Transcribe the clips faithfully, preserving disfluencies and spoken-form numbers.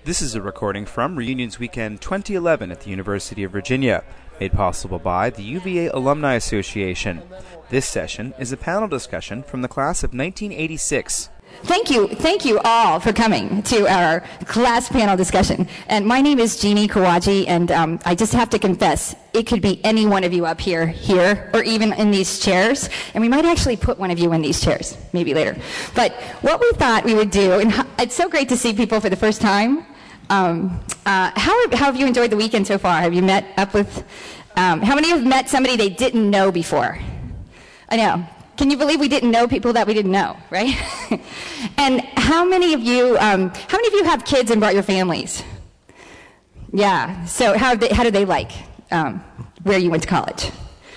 This is a recording from Reunions Weekend twenty eleven at the University of Virginia, made possible by the U V A Alumni Association. This session is a panel discussion from the class of nineteen eighty-six. Thank you. Thank you all for coming to our class panel discussion. And my name is Jeannie Kawaji, and um, I just have to confess, it could be any one of you up here, here, or even in these chairs. And we might actually put one of you in these chairs, maybe later. But what we thought we would do, and it's so great to see people for the first time. Um, uh, how, how have you enjoyed the weekend so far? Have you met up with, um, how many have met somebody they didn't know before? I know. Can you believe we didn't know people that we didn't know, right? And how many of you, um, how many of you have kids and brought your families? Yeah. So how they, how do they like um, where you went to college?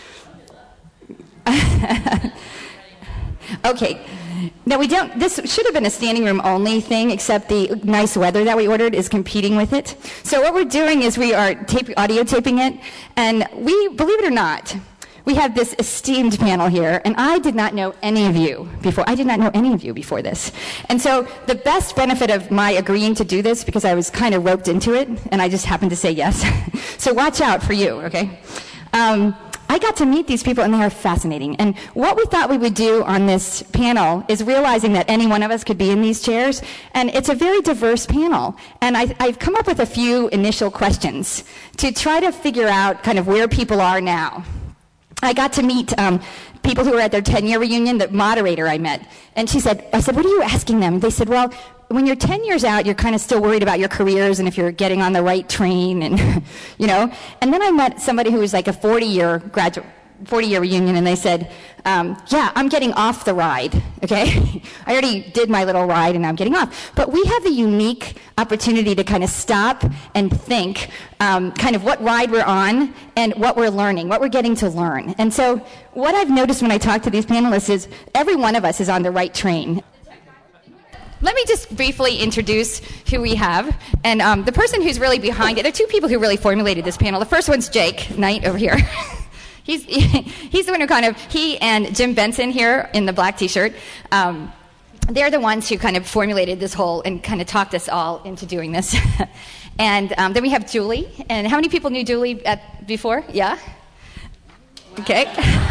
Okay. Now we don't. This should have been a standing room only thing, except the nice weather that we ordered is competing with it. So what we're doing is we are tape, audio taping it, and we, believe it or not, we have this esteemed panel here, and I did not know any of you before. I did not know any of you before this. And so the best benefit of my agreeing to do this, because I was kind of roped into it, and I just happened to say yes. So watch out for you, okay? Um, I got to meet these people, and they are fascinating. And what we thought we would do on this panel is realizing that any one of us could be in these chairs, and it's a very diverse panel. And I, I've come up with a few initial questions to try to figure out kind of where people are now. I got to meet um, people who were at their ten-year reunion, the moderator I met. And she said, I said, what are you asking them? They said, well, when you're ten years out, you're kind of still worried about your careers and if you're getting on the right train and, you know. And then I met somebody who was like a forty-year graduate, forty-year reunion, and they said, um, yeah, I'm getting off the ride, okay? I already did my little ride, and I'm getting off. But we have the unique opportunity to kind of stop and think um, kind of what ride we're on and what we're learning, what we're getting to learn. And so what I've noticed when I talk to these panelists is every one of us is on the right train. Let me just briefly introduce who we have. And um, the person who's really behind it, there are two people who really formulated this panel. The first one's Jake Knight over here. He's, he's the one who kind of, he and Jim Benson here in the black t-shirt, um, they're the ones who kind of formulated this whole and kind of talked us all into doing this. And um, then we have Julie. And how many people knew Julie at, before? Yeah? Okay.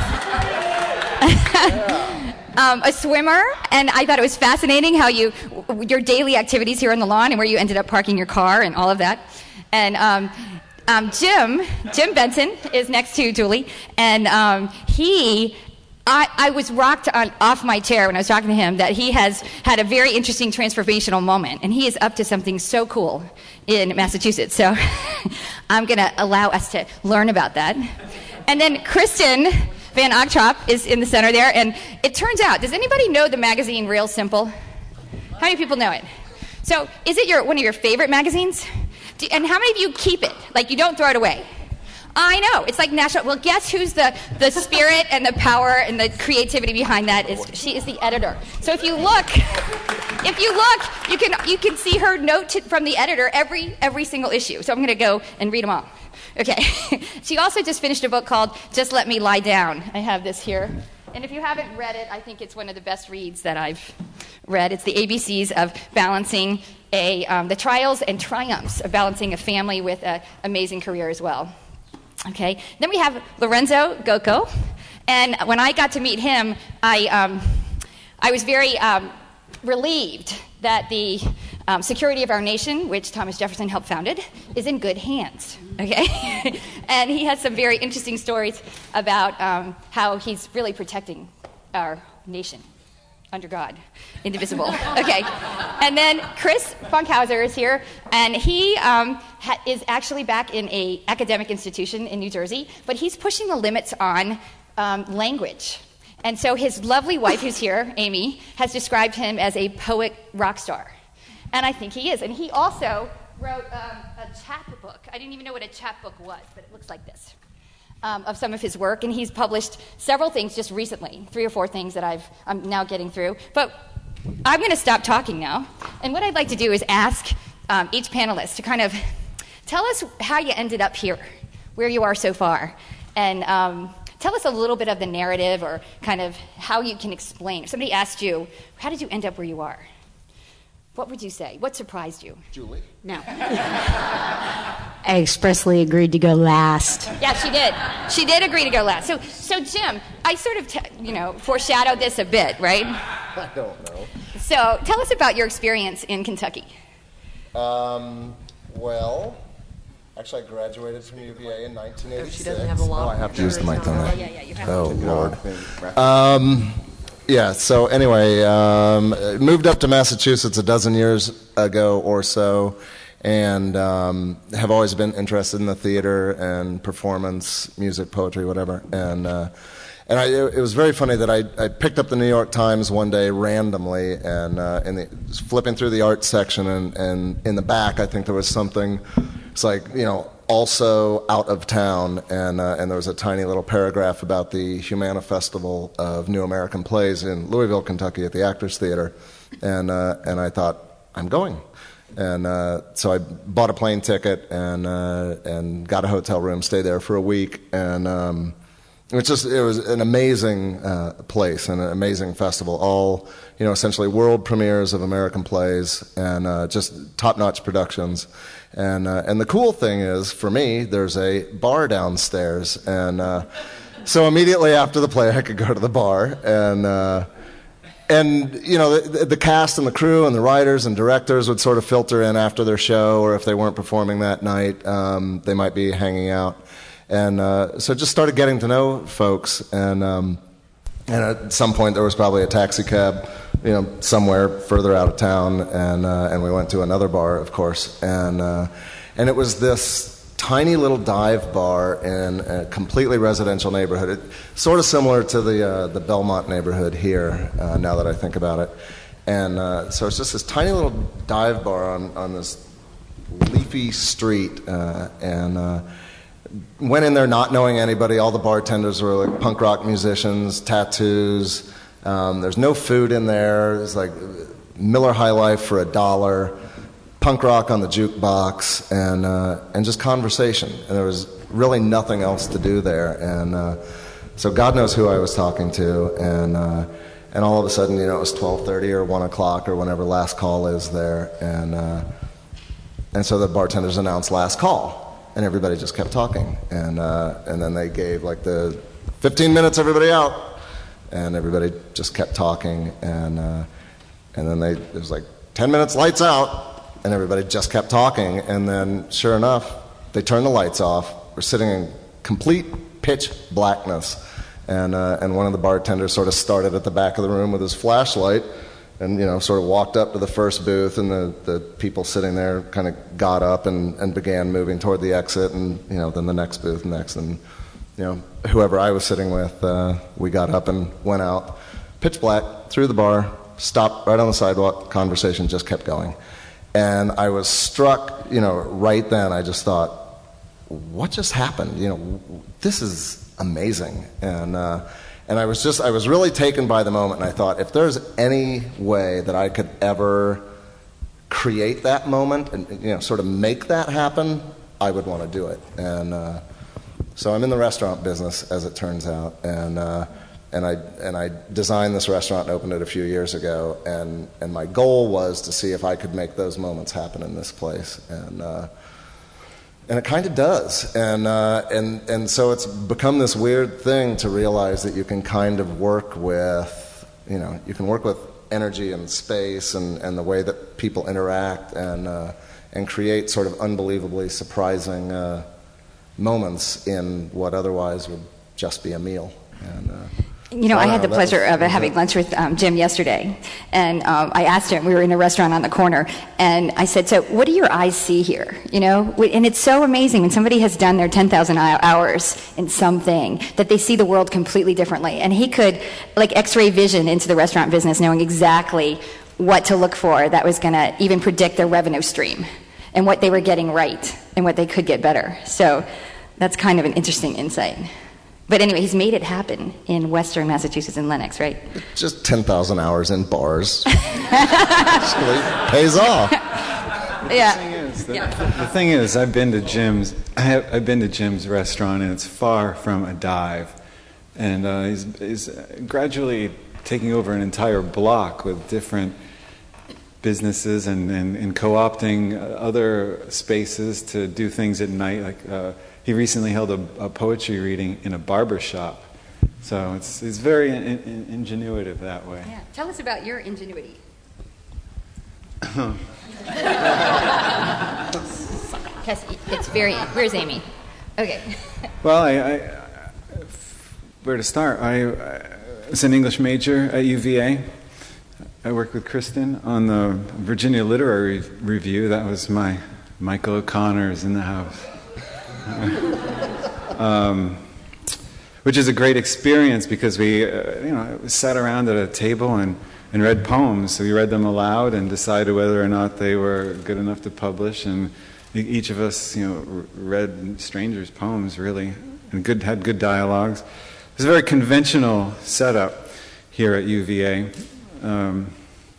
um, a swimmer. And I thought it was fascinating how you, your daily activities here on the lawn and where you ended up parking your car and all of that. And um, Um, Jim, Jim Benson is next to Julie, and um, he, I, I was rocked on, off my chair when I was talking to him that he has had a very interesting transformational moment, and he is up to something so cool in Massachusetts. So I'm going to allow us to learn about that. And then Kristen Van Ogtrop is in the center there, and it turns out, does anybody know the magazine Real Simple? How many people know it? So is it your one of your favorite magazines? Do, and how many of you keep it? Like, you don't throw it away? I know. It's like national. Well, guess who's the, the spirit and the power and the creativity behind that is she is the editor. So if you look, if you look, you can you can see her note to, from the editor every every single issue. So I'm going to go and read them all. Okay. She also just finished a book called Just Let Me Lie Down. I have this here. And if you haven't read it, I think it's one of the best reads that I've read. It's the A B Cs of balancing a, um, the trials and triumphs of balancing a family with an amazing career as well. Okay. Then we have Lorenzo Gocco. And when I got to meet him, I, um, I was very um, relieved that the um, security of our nation, which Thomas Jefferson helped found it, is in good hands. Okay. And he has some very interesting stories about um, how he's really protecting our nation under God, indivisible. Okay. And then Chris Funkhauser is here, and he um, ha- is actually back in a academic institution in New Jersey, but he's pushing the limits on um, language. And so his lovely wife, who's here, Amy, has described him as a poet rock star. And I think he is. And he also wrote um, a chapbook. I didn't even know what a chapbook was, but it looks like this. Um, of some of his work, and he's published several things just recently, three or four things that I've, I'm now getting through. But I'm going to stop talking now, and what I'd like to do is ask um, each panelist to kind of tell us how you ended up here, where you are so far, and um, tell us a little bit of the narrative or kind of how you can explain. If somebody asked you, how did you end up where you are? What would you say? What surprised you? Julie? No. I expressly agreed to go last. Yeah, she did. She did agree to go last. So, so Jim, I sort of, t- you know, foreshadowed this a bit, right? I don't know. So, tell us about your experience in Kentucky. Um, well, actually, I graduated from U V A in nineteen eighty-six. She doesn't have a law. Oh, I have to use the mic, don't I? Oh, yeah, yeah, you have Oh, to. Lord. Um, yeah, so anyway, um, moved up to Massachusetts a dozen years ago or so, and um, have always been interested in the theater and performance, music, poetry, whatever. And uh, and I, it was very funny that I, I picked up the New York Times one day randomly, and uh, in the, flipping through the art section, and, and in the back, I think there was something. It's like, you know, also out of town, and uh, and there was a tiny little paragraph about the Humana Festival of New American Plays in Louisville, Kentucky, at the Actors Theater, and uh, and I thought, I'm going, and uh, so I bought a plane ticket and uh, and got a hotel room, stayed there for a week, and um, it was just it was an amazing uh, place and an amazing festival. All, you know, essentially world premieres of American plays, and uh, just top-notch productions. And uh, and the cool thing is, for me, there's a bar downstairs, and uh, so immediately after the play, I could go to the bar, and uh, and you know, the, the cast and the crew and the writers and directors would sort of filter in after their show, or if they weren't performing that night, um, they might be hanging out, and uh, so just started getting to know folks, and um, and at some point there was probably a taxi cab, you know, somewhere further out of town, and uh, and we went to another bar, of course, and uh, and it was this tiny little dive bar in a completely residential neighborhood, it, sort of similar to the uh, the Belmont neighborhood here. Uh, now that I think about it, and uh, so it's just this tiny little dive bar on on this leafy street, uh, and. Uh, Went in there not knowing anybody. All the bartenders were like punk rock musicians, tattoos. Um, there's no food in there. There's like Miller High Life for a dollar, punk rock on the jukebox, and uh, and just conversation. And there was really nothing else to do there. And uh, so God knows who I was talking to. And uh, and all of a sudden, you know, it was twelve thirty or one o'clock or whenever last call is there. And uh, and so the bartenders announced last call. And everybody just kept talking, and uh, and then they gave like the fifteen minutes, everybody out, and everybody just kept talking, and uh, and then they it was like ten minutes, lights out, and everybody just kept talking, and then sure enough, they turned the lights off. We're sitting in complete pitch blackness, and uh, and one of the bartenders sort of started at the back of the room with his flashlight. And, you know, sort of walked up to the first booth, and the, the people sitting there kind of got up and, and began moving toward the exit, and, you know, then the next booth next. And, you know, whoever I was sitting with, uh, we got up and went out, pitch black, through the bar, stopped right on the sidewalk, conversation just kept going. And I was struck, you know, right then, I just thought, what just happened? You know, this is amazing. And, uh, And I was just, I was really taken by the moment, and I thought, if there's any way that I could ever create that moment and, you know, sort of make that happen, I would want to do it. And uh, so I'm in the restaurant business, as it turns out, and uh, and I and I designed this restaurant and opened it a few years ago, and, and my goal was to see if I could make those moments happen in this place. And uh, And it kind of does, and uh, and and so it's become this weird thing to realize that you can kind of work with, you know, you can work with energy and space and, and the way that people interact, and uh, and create sort of unbelievably surprising uh, moments in what otherwise would just be a meal. And, uh, You know, I had the pleasure of having lunch with um, Jim yesterday, and um, I asked him, we were in a restaurant on the corner, and I said, so what do your eyes see here, you know? And it's so amazing when somebody has done their ten thousand hours in something that they see the world completely differently. And he could, like, x-ray vision into the restaurant business, knowing exactly what to look for that was going to even predict their revenue stream and what they were getting right and what they could get better. So that's kind of an interesting insight. But anyway, he's made it happen in Western Massachusetts and Lenox, right? Just ten thousand hours in bars actually pays off. Yeah. The thing is, the, yeah. the thing is, I've been to Jim's. I have, I've been to Jim's restaurant, and it's far from a dive. And uh, he's, he's gradually taking over an entire block with different businesses and, and, and co-opting other spaces to do things at night. Like uh, he recently held a, a poetry reading in a barber shop. So it's it's very in, in, ingenuitive that way. Yeah. Tell us about your ingenuity. It's very. Where's Amy? Okay. Well, I, I where to start? I, I was an English major at U V A. I worked with Kristen on the Virginia Literary Review. That was my Michael O'Connor's in the house. um, which is a great experience because we, uh, you know, sat around at a table and, and read poems. So we read them aloud and decided whether or not they were good enough to publish. And each of us, you know, read strangers' poems really, and good had good dialogues. It was a very conventional setup here at U V A. Um,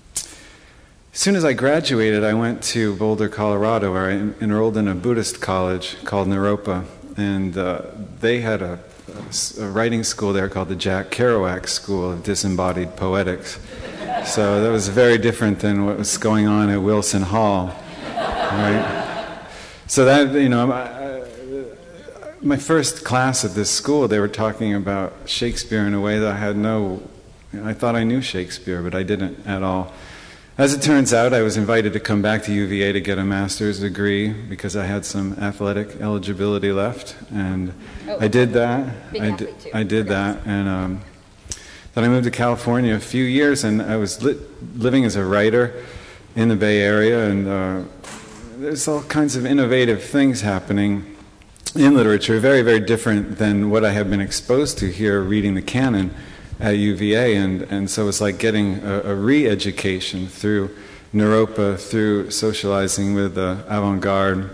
as soon as I graduated, I went to Boulder, Colorado, where I enrolled in a Buddhist college called Naropa, and uh, they had a a writing school there called the Jack Kerouac School of Disembodied Poetics. So that was very different than what was going on at Wilson Hall, right? So that, you know, I, my first class at this school, they were talking about Shakespeare in a way that I had no, you know, I thought I knew Shakespeare, but I didn't at all. As it turns out, I was invited to come back to U V A to get a master's degree because I had some athletic eligibility left, and oh, I did that. Big I, athlete d- too. I did that, and um, then I moved to California a few years, and I was li- living as a writer in the Bay Area, and uh, there's all kinds of innovative things happening in literature, very, very different than what I have been exposed to here reading the canon at U V A, and, and so it's like getting a, a re-education through Naropa, through socializing with the avant-garde.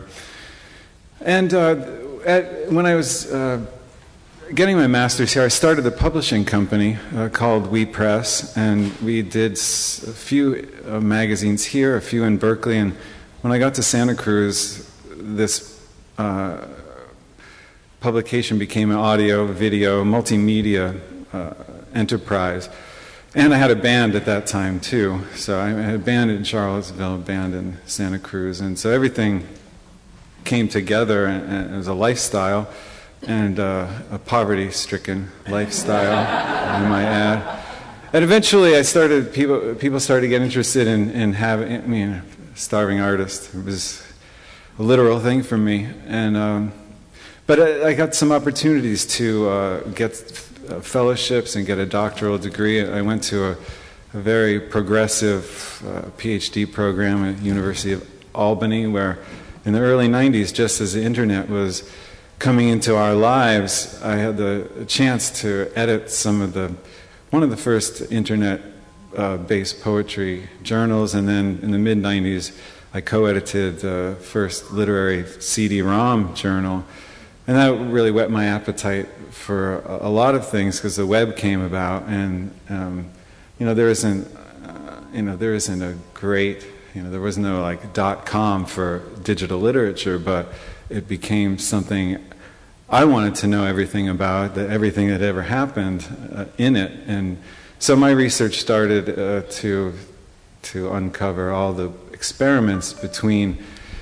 And uh, at, when I was uh, getting my master's here, I started a publishing company uh, called We Press, and we did s- a few uh, magazines here, a few in Berkeley, and when I got to Santa Cruz, this uh, publication became an audio, video, multimedia uh, enterprise. And I had a band at that time too. So I had a band in Charlottesville, a band in Santa Cruz, and so everything came together, and, and it was a lifestyle, and uh, a poverty-stricken lifestyle, I might add. And eventually I started, people people started to get interested in, in having, I mean, starving artist. It was a literal thing for me. And um, but I, I got some opportunities to uh, get Uh, fellowships and get a doctoral degree. I went to a, a very progressive uh, PhD program at the University of Albany, where in the early nineties, just as the internet was coming into our lives, I had the chance to edit some of the, one of the first internet-based uh, poetry journals, and then in the mid nineties, I co-edited the first literary C D ROM journal. And that really whet my appetite for a, a lot of things, because the web came about, and um, you know there isn't, uh, you know there isn't a great, you know there was no like dot com for digital literature, but it became something I wanted to know everything about, that everything that ever happened uh, in it, and so my research started uh, to to uncover all the experiments between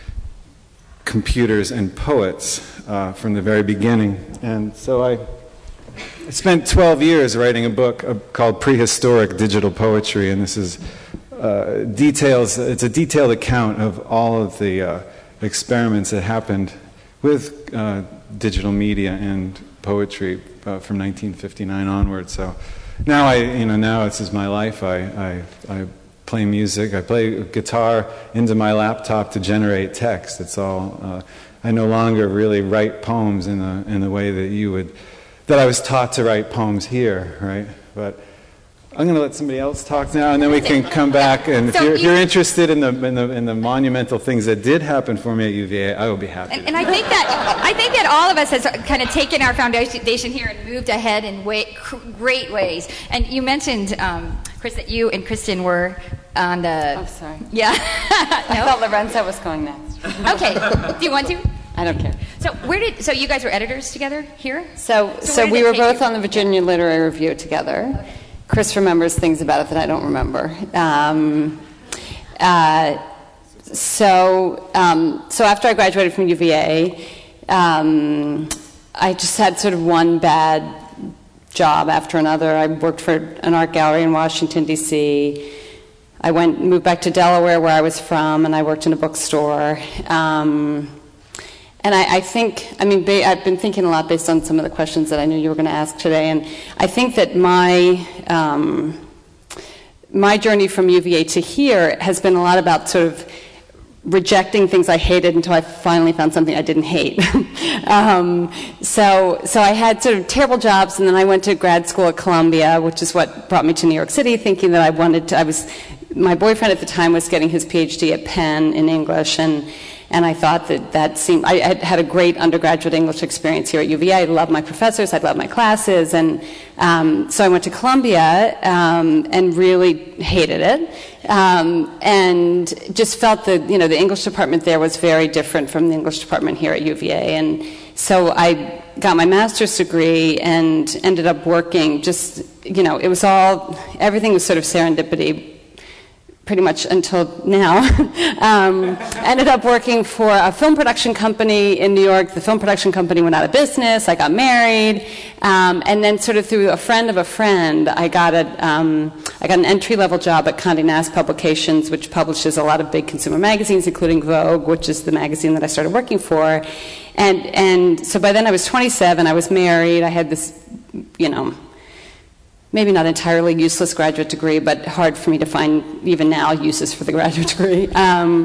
computers and poets uh, from the very beginning. And so I spent twelve years writing a book uh, called Prehistoric Digital Poetry, and this is uh, details, it's a detailed account of all of the uh, experiments that happened with uh, digital media and poetry uh, from nineteen fifty-nine onward. So now I, you know, now this is my life. I, I, I play music. I play guitar into my laptop to generate text. It's all. Uh, I no longer really write poems in the in the way that you would, that I was taught to write poems here, right? But I'm going to let somebody else talk now, and then we can come back. And if so you're, if you, you're interested in the, in the in the monumental things that did happen for me at U V A, I will be happy. And, and I think that I think that all of us has kind of taken our foundation here and moved ahead in way, great ways. And you mentioned, um, Chris, that you and Kristen were on the. Oh, sorry. Yeah. I no? thought Lorenzo was going next. Okay. Do you want to? I don't care. So where did? So you guys were editors together here? So, so, so we were both you? on the Virginia Literary Review together. Okay. Chris remembers things about it that I don't remember. Um, uh, so um, so after I graduated from U V A, um, I just had sort of one bad job after another. I worked for an art gallery in Washington, D C I went moved back to Delaware, where I was from, and I worked in a bookstore. Um, and I, I think, I mean, ba- I've been thinking a lot based on some of the questions that I knew you were going to ask today, and I think that my um, my journey from U V A to here has been a lot about sort of rejecting things I hated until I finally found something I didn't hate. um, so, so I had sort of terrible jobs, and then I went to grad school at Columbia, which is what brought me to New York City, thinking that I wanted to. I was, my boyfriend at the time was getting his PhD at Penn in English, and and I thought that that seemed. I had had a great undergraduate English experience here at U V A. I loved my professors, I loved my classes, and um, so I went to Columbia um, and really hated it, um, and just felt that you know the English department there was very different from the English department here at U V A, and so I got my master's degree and ended up working. Just you know, it was all everything was sort of serendipity. Pretty much until now. um, ended up working for a film production company in New York. The film production company went out of business. I got married, um, and then sort of through a friend of a friend, I got a um, I got an entry level job at Condé Nast Publications, which publishes a lot of big consumer magazines, including Vogue, which is the magazine that I started working for. And and so by then I was twenty-seven. I was married. I had this, you know. Maybe not entirely useless graduate degree, but hard for me to find even now uses for the graduate degree. Um,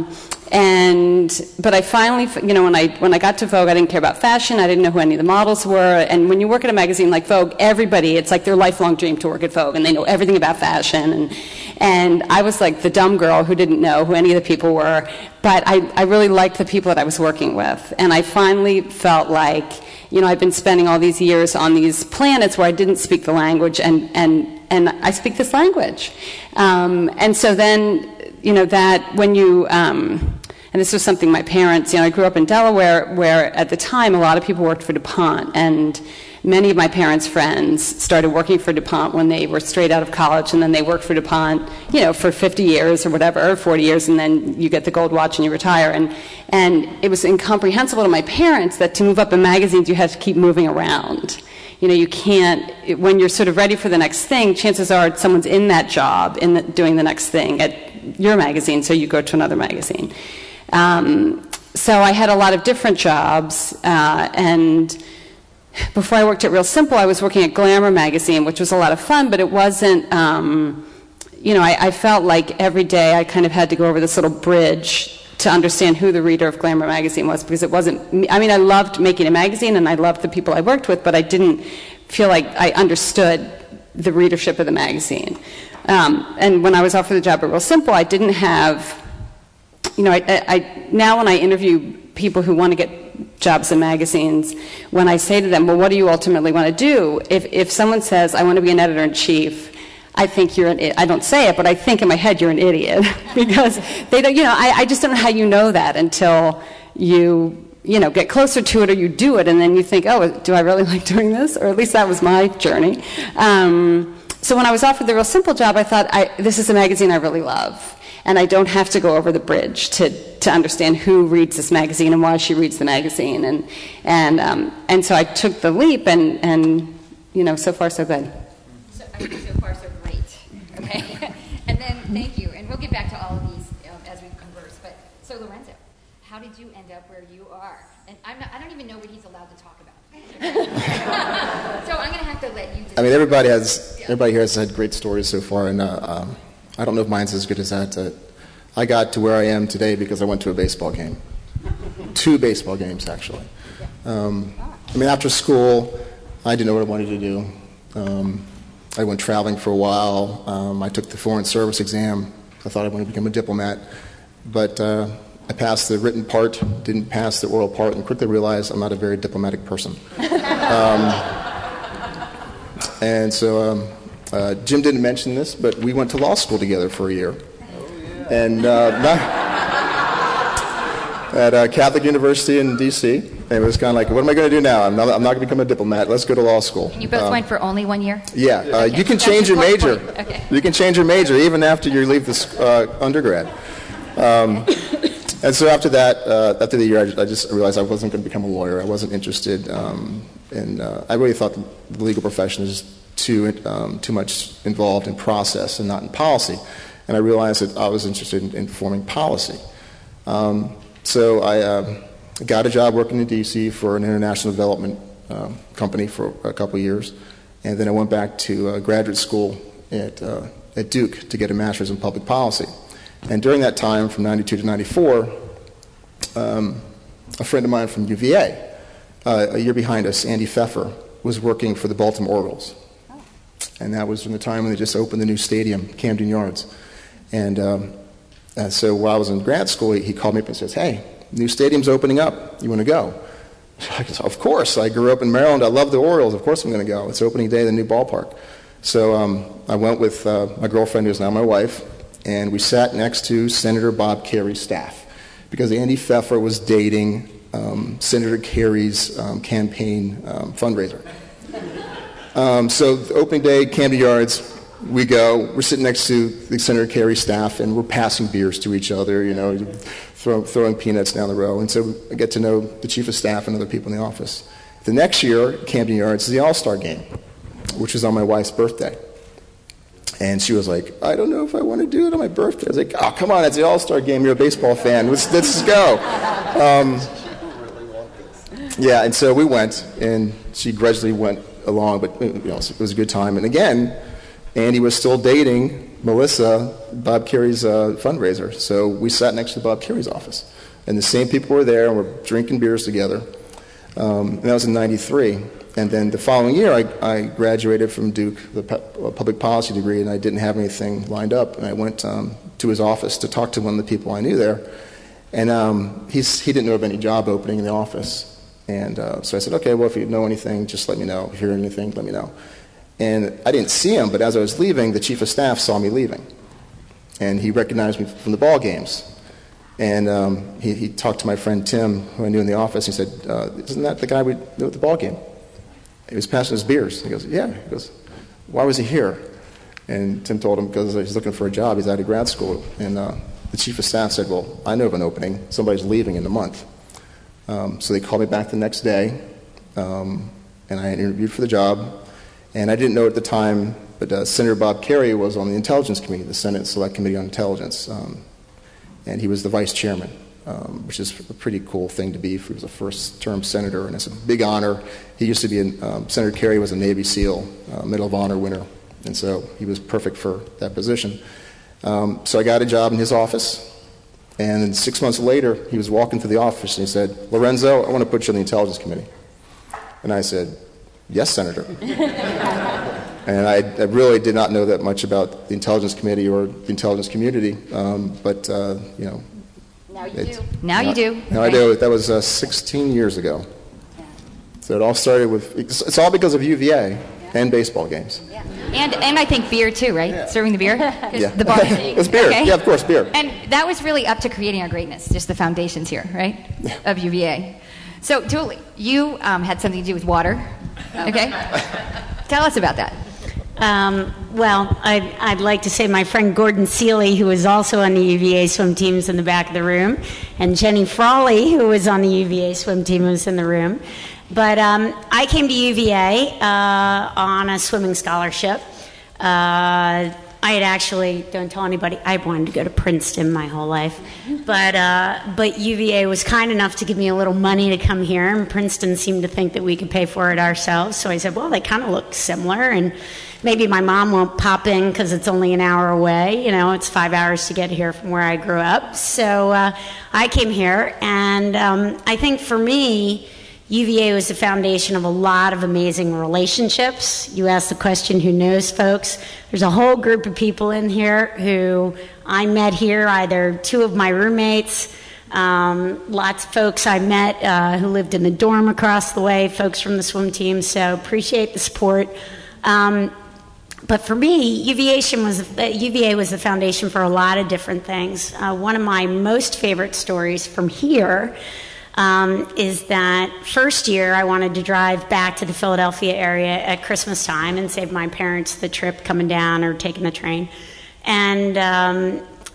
and but I finally, you know, when I when I got to Vogue, I didn't care about fashion. I didn't know who any of the models were. And when you work at a magazine like Vogue, everybody, it's like their lifelong dream to work at Vogue, and they know everything about fashion. And and I was like the dumb girl who didn't know who any of the people were. But I, I really liked the people that I was working with, and I finally felt like. You know, I've been spending all these years on these planets where I didn't speak the language, and, and, and I speak this language. Um, and so then, you know, that when you, um, and this was something my parents, you know, I grew up in Delaware where at the time a lot of people worked for DuPont, and many of my parents' friends started working for DuPont when they were straight out of college, and then they worked for DuPont, you know, for fifty years or whatever, or forty years, and then you get the gold watch and you retire. And and it was incomprehensible to my parents that to move up in magazines you have to keep moving around. You know, you can't, it, when you're sort of ready for the next thing, chances are someone's in that job, in the, doing the next thing at your magazine, so you go to another magazine. Um, so I had a lot of different jobs, uh, and before I worked at Real Simple, I was working at Glamour magazine, which was a lot of fun, but it wasn't, um, you know, I, I felt like every day I kind of had to go over this little bridge to understand who the reader of Glamour magazine was, because it wasn't, I mean, I loved making a magazine and I loved the people I worked with, but I didn't feel like I understood the readership of the magazine. Um, and when I was offered the job at Real Simple, I didn't have, you know, I, I, now when I interview people who want to get jobs in magazines, when I say to them, well, what do you ultimately want to do? If, if someone says, I want to be an editor-in-chief, I think you're an, I don't say it, but I think in my head you're an idiot. Because they don't, you know, I, I just don't know how you know that until you, you know, get closer to it or you do it, and then you think, oh, do I really like doing this? Or at least that was my journey. Um, so when I was offered the Real Simple job, I thought, I, this is a magazine I really love. And I don't have to go over the bridge to, to understand who reads this magazine and why she reads the magazine. And, and, um, and so I took the leap, and, and you know, so far so good. So, I mean, so far so great. Okay. And then, thank you. And we'll get back to all of these um, as we converse. But, so Lorenzo, how did you end up where you are? And I'm not, I don't even know what he's allowed to talk about. So I'm going to have to let you just... I mean, everybody has, everybody here has had great stories so far, and uh, um, I don't know if mine's as good as that. Uh, I got to where I am today because I went to a baseball game. Two baseball games, actually. Um, I mean, after school, I didn't know what I wanted to do. Um, I went traveling for a while. Um, I took the Foreign Service exam. I thought I wanted to become a diplomat. But uh, I passed the written part, didn't pass the oral part, and quickly realized I'm not a very diplomatic person. Um, and so... Um, Uh, Jim didn't mention this, but we went to law school together for a year. Oh, yeah. And uh, not, at uh, Catholic University in D C And it was kind of like, what am I going to do now? I'm not, I'm not going to become a diplomat. Let's go to law school. And you both um, went for only one year? Yeah. Uh, okay. You can That's change your major. Okay. You can change your major even after you leave this uh, undergrad. Um, and so after that, uh, after the year, I just, I just realized I wasn't going to become a lawyer. I wasn't interested, um, and uh, I really thought the legal profession is too um, too much involved in process and not in policy. And I realized that I was interested in, in forming policy. Um, so I uh, got a job working in D C for an international development uh, company for a couple of years, and then I went back to uh, graduate school at uh, at Duke to get a master's in public policy. And during that time, from ninety-two to ninety-four, um, a friend of mine from U V A, uh, a year behind us, Andy Pfeffer, was working for the Baltimore Orioles. And that was from the time when they just opened the new stadium, Camden Yards. And, um, and so while I was in grad school, he, he called me up and says, hey, new stadium's opening up. You want to go? I said, of course. I grew up in Maryland. I love the Orioles. Of course I'm going to go. It's opening day of the new ballpark. So um, I went with uh, my girlfriend, who's now my wife, and we sat next to Senator Bob Kerry's staff because Andy Pfeffer was dating um, Senator Kerry's um, campaign um, fundraiser. Um, so the opening day, Camden Yards, we go. We're sitting next to the Senator Kerry's staff, and we're passing beers to each other, you know, throw, throwing peanuts down the row. And so I get to know the chief of staff and other people in the office. The next year, Camden Yards is the All-Star Game, which was on my wife's birthday. And she was like, I don't know if I want to do it on my birthday. I was like, oh, come on, it's the All-Star Game. You're a baseball fan. Let's, let's go. Um, yeah, and so we went, and she grudgingly went along, but you know, it was a good time. And again, Andy was still dating Melissa, Bob Kerry's uh, fundraiser. So we sat next to Bob Kerry's office. And the same people were there, and we're drinking beers together. Um, and that was in ninety-three. And then the following year, I, I graduated from Duke, the pu- public policy degree, and I didn't have anything lined up. And I went um, to his office to talk to one of the people I knew there. And um, he's, he didn't know of any job opening in the office. And uh, so I said, okay, well, if you know anything, just let me know. If you hear anything, let me know. And I didn't see him, but as I was leaving, the chief of staff saw me leaving. And he recognized me from the ball games. And um, he, he talked to my friend Tim, who I knew in the office. He said, uh, isn't that the guy we knew at the ball game? He was passing his beers. He goes, yeah. He goes, why was he here? And Tim told him because he's looking for a job. He's out of grad school. And uh, the chief of staff said, well, I know of an opening. Somebody's leaving in a month. Um, so they called me back the next day, um, and I interviewed for the job. And I didn't know at the time, but uh, Senator Bob Kerry was on the Intelligence Committee, the Senate Select Committee on Intelligence, um, and he was the vice chairman, um, which is a pretty cool thing to be. He was a first-term senator, and it's a big honor. He used to be, in, um, Senator Kerry was a Navy SEAL, uh, Medal of Honor winner, and so he was perfect for that position. Um, so I got a job in his office. And then six months later, he was walking through the office and he said, Lorenzo, I want to put you on the Intelligence Committee. And I said, yes, Senator. And I, I really did not know that much about the Intelligence Committee or the intelligence community, um, but, uh, you know. Now you do. Now you do. Now I do. That was uh, sixteen years ago. Yeah. So it all started with, it's, it's all because of U V A yeah. and baseball games. Yeah. And and I think beer too, right? Yeah. Serving the beer? Yeah. The bar. It's beer. Okay. Yeah, of course, beer. And that was really up to creating our greatness, just the foundations here, right? Yeah. Of U V A. So, Julie, you um, had something to do with water, okay? Tell us about that. Um, well, I'd, I'd like to say my friend Gordon Seeley, who was also on the U V A swim team, is in the back of the room, and Jenny Frawley, who was on the U V A swim team, was in the room. But um, I came to U V A uh, on a swimming scholarship. Uh, I had actually, don't tell anybody, I wanted to go to Princeton my whole life. But uh, but U V A was kind enough to give me a little money to come here, and Princeton seemed to think that we could pay for it ourselves. So I said, well, they kind of look similar, and maybe my mom won't pop in because it's only an hour away. You know, it's five hours to get here from where I grew up. So uh, I came here, and um, I think for me, U V A was the foundation of a lot of amazing relationships. You asked the question, who knows, folks? There's a whole group of people in here who I met here, either two of my roommates, um, lots of folks I met uh, who lived in the dorm across the way, folks from the swim team, so appreciate the support. Um, but for me, U V A was, uh, U V A was the foundation for a lot of different things. Uh, one of my most favorite stories from here Um, is that first year I wanted to drive back to the Philadelphia area at Christmas time and save my parents the trip coming down or taking the train. And um,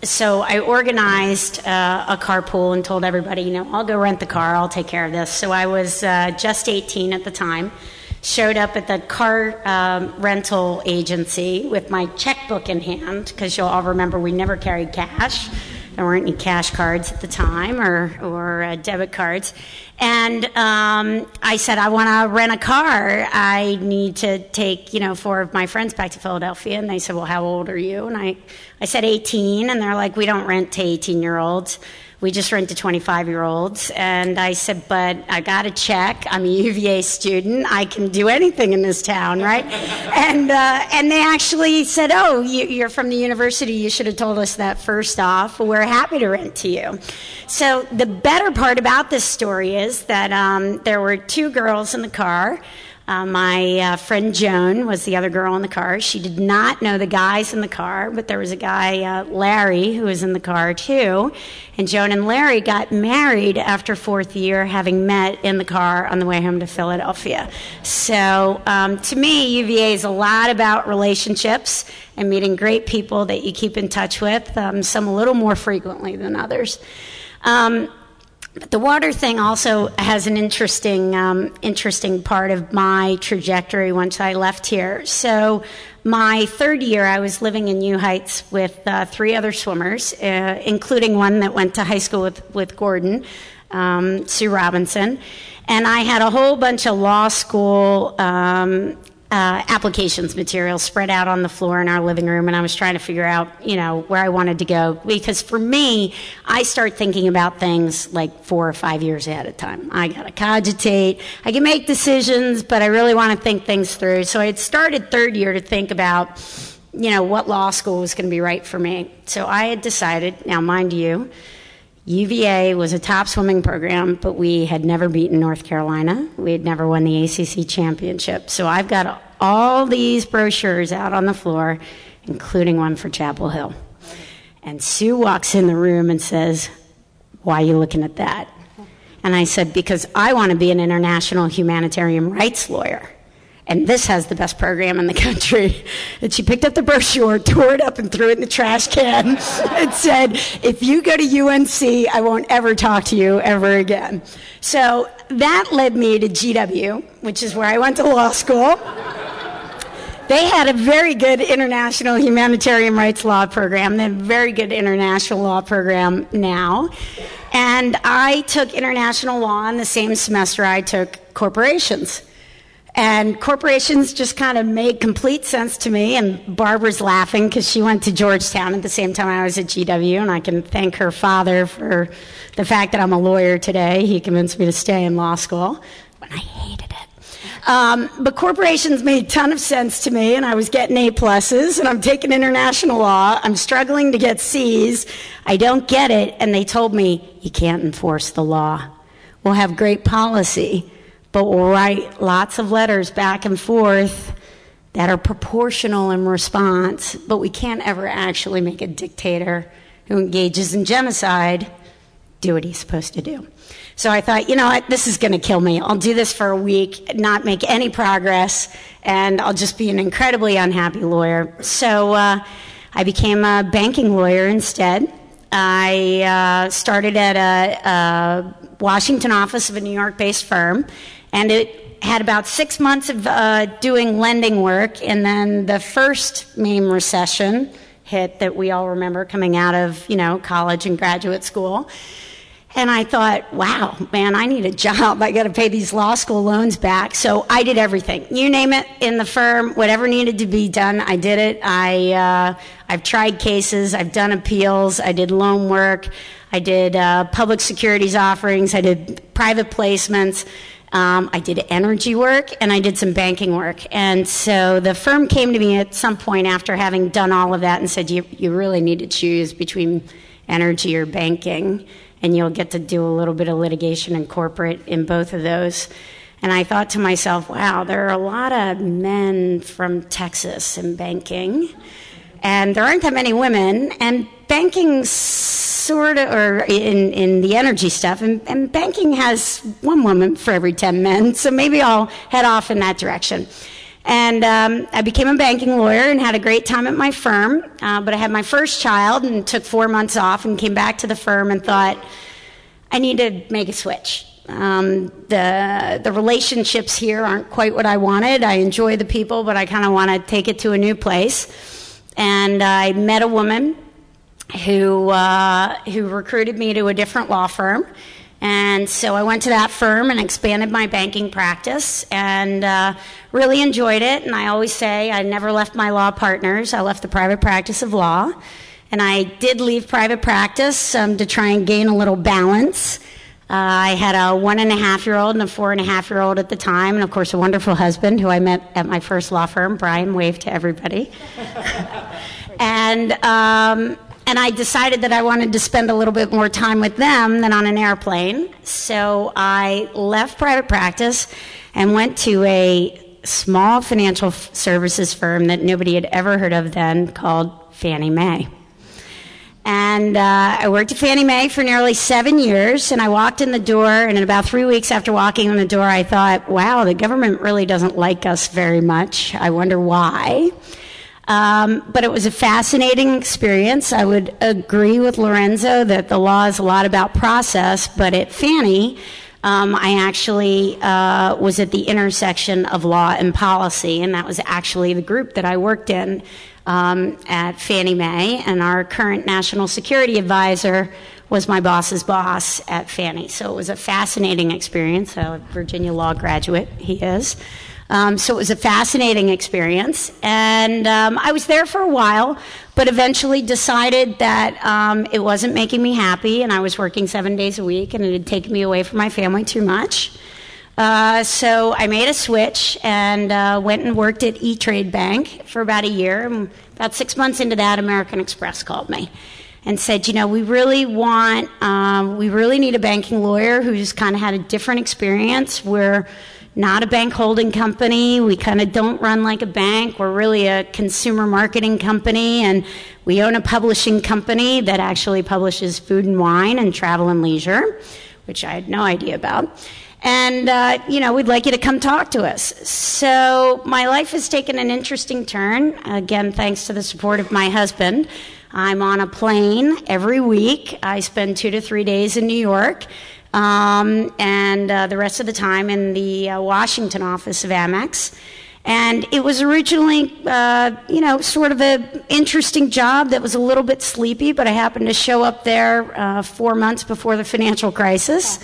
so I organized uh, a carpool and told everybody, you know, I'll go rent the car, I'll take care of this. So I was uh, just eighteen at the time, showed up at the car um, rental agency with my checkbook in hand, because you'll all remember we never carried cash. There weren't any cash cards at the time or, or uh, debit cards. And um, I said, I want to rent a car. I need to take, you know, four of my friends back to Philadelphia. And they said, well, how old are you? And I, I said eighteen. And they're like, we don't rent to eighteen-year-olds. We just rent to twenty-five-year-olds. And I said, but I got to check. I'm a U V A student. I can do anything in this town, right? and uh, and they actually said, oh, you, you're from the university. You should have told us that first off. We're happy to rent to you. So the better part about this story is that um, there were two girls in the car. Uh, my uh, friend Joan was the other girl in the car. She did not know the guys in the car, but there was a guy, uh, Larry, who was in the car too. And Joan and Larry got married after fourth year, having met in the car on the way home to Philadelphia. So um, to me, U V A is a lot about relationships and meeting great people that you keep in touch with, um, some a little more frequently than others. Um, But the water thing also has an interesting, um, interesting part of my trajectory once I left here. So my third year, I was living in U Heights with uh, three other swimmers, uh, including one that went to high school with, with Gordon, um, Sue Robinson. And I had a whole bunch of law school um, uh, applications material spread out on the floor in our living room, and I was trying to figure out, you know, where I wanted to go. Because for me, I start thinking about things like four or five years ahead of time. I got to cogitate. I can make decisions, but I really want to think things through. So I had started third year to think about, you know, what law school was going to be right for me. So I had decided, now mind you, U V A was a top swimming program, but we had never beaten North Carolina. We had never won the A C C championship. So I've got all these brochures out on the floor, including one for Chapel Hill. And Sue walks in the room and says, why are you looking at that? And I said, because I want to be an international humanitarian rights lawyer. And this has the best program in the country. And she picked up the brochure, tore it up, and threw it in the trash can and said, if you go to U N C, I won't ever talk to you ever again. So that led me to G W, which is where I went to law school. They had a very good international humanitarian rights law program. They have a very good international law program now. And I took international law in the same semester I took corporations. And corporations just kind of made complete sense to me. And Barbara's laughing because she went to Georgetown at the same time I was at G W. And I can thank her father for the fact that I'm a lawyer today. He convinced me to stay in law school when I hated it. Um, but corporations made a ton of sense to me, and I was getting A pluses, and I'm taking international law. I'm struggling to get C's. I don't get it. And they told me, you can't enforce the law. We'll have great policy, but we'll write lots of letters back and forth that are proportional in response, but we can't ever actually make a dictator who engages in genocide do what he's supposed to do. So I thought, you know what, this is going to kill me. I'll do this for a week, not make any progress, and I'll just be an incredibly unhappy lawyer. So uh, I became a banking lawyer instead. I uh, started at a, a Washington office of a New York-based firm, and it had about six months of uh, doing lending work, and then the first main recession hit that we all remember coming out of, you know, college and graduate school. And I thought, wow, man, I need a job. I got to pay these law school loans back. So I did everything. You name it in the firm, whatever needed to be done, I did it. I, uh, I've tried cases. I've done appeals. I did loan work. I did uh, public securities offerings. I did private placements. Um, I did energy work, and I did some banking work. And so the firm came to me at some point after having done all of that and said, you, you really need to choose between energy or banking, and you'll get to do a little bit of litigation and corporate in both of those. And I thought to myself, wow, there are a lot of men from Texas in banking, and there aren't that many women, and banking sort of, or in, in the energy stuff, and, and banking has one woman for every ten men, so maybe I'll head off in that direction. And um, I became a banking lawyer and had a great time at my firm. Uh, but I had my first child and took four months off and came back to the firm and thought, I need to make a switch. Um, the the relationships here aren't quite what I wanted. I enjoy the people, but I kind of want to take it to a new place. And I met a woman who uh, who recruited me to a different law firm. And so I went to that firm and expanded my banking practice and uh, really enjoyed it. And I always say I never left my law partners. I left the private practice of law. And I did leave private practice um, to try and gain a little balance. Uh, I had a one and a half year old and a four and a half year old at the time, and of course a wonderful husband who I met at my first law firm. Brian, wave to everybody. and um, and I decided that I wanted to spend a little bit more time with them than on an airplane. So I left private practice and went to a small financial f- services firm that nobody had ever heard of then called Fannie Mae. And uh, I worked at Fannie Mae for nearly seven years, and I walked in the door, and in about three weeks after walking in the door, I thought, wow, the government really doesn't like us very much. I wonder why. Um, but it was a fascinating experience. I would agree with Lorenzo that the law is a lot about process, but at Fannie, um, I actually uh, was at the intersection of law and policy, and that was actually the group that I worked in Um, at Fannie Mae, and our current national security advisor was my boss's boss at Fannie. So it was a fascinating experience. A Virginia law graduate, he is. Um, so it was a fascinating experience. And um, I was there for a while, but eventually decided that um, it wasn't making me happy, and I was working seven days a week, and it had taken me away from my family too much. Uh, so I made a switch and uh, went and worked at E-Trade Bank for about a year. And about six months into that, American Express called me and said, you know, we really want, um, we really need a banking lawyer who's kind of had a different experience. We're not a bank holding company. We kind of don't run like a bank. We're really a consumer marketing company, and we own a publishing company that actually publishes food and wine and travel and leisure, which I had no idea about. And, uh, you know, we'd like you to come talk to us. So my life has taken an interesting turn, again, thanks to the support of my husband. I'm on a plane every week. I spend two to three days in New York, um, and uh, the rest of the time in the uh, Washington office of Amex. And it was originally, uh, you know, sort of an interesting job that was a little bit sleepy, but I happened to show up there uh, four months before the financial crisis.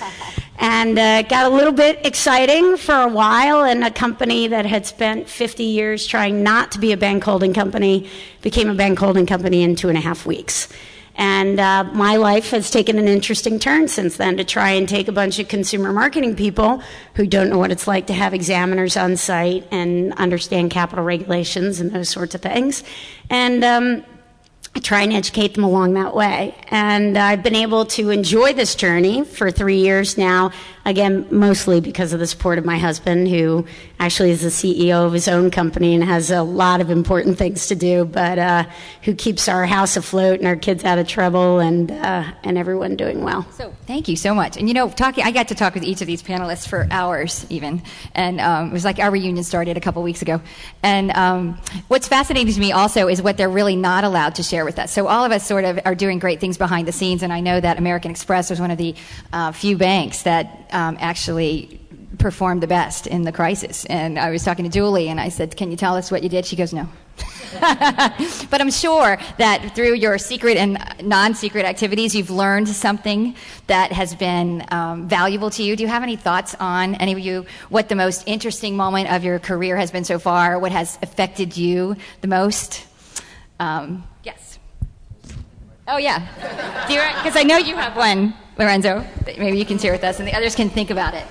And uh, it got a little bit exciting for a while, and a company that had spent fifty years trying not to be a bank holding company became a bank holding company in two and a half weeks. And uh, my life has taken an interesting turn since then to try and take a bunch of consumer marketing people who don't know what it's like to have examiners on site and understand capital regulations and those sorts of things. And um, I try and educate them along that way. And I've been able to enjoy this journey for three years now, again, mostly because of the support of my husband, who actually is the C E O of his own company and has a lot of important things to do, but uh, who keeps our house afloat and our kids out of trouble and uh, and everyone doing well. So thank you so much. And you know, talking, I got to talk with each of these panelists for hours even, and um, it was like our reunion started a couple weeks ago. And um, what's fascinating to me also is what they're really not allowed to share with us. So all of us sort of are doing great things behind the scenes, and I know that American Express was one of the uh, few banks that um, actually performed the best in the crisis. And I was talking to Julie, and I said, can you tell us what you did? She goes, no. But I'm sure that through your secret and non-secret activities, you've learned something that has been um, valuable to you. Do you have any thoughts on, any of you, what the most interesting moment of your career has been so far? What has affected you the most? Um, yes. Oh, yeah. Because I know you have one, Lorenzo, that maybe you can share with us, and the others can think about it.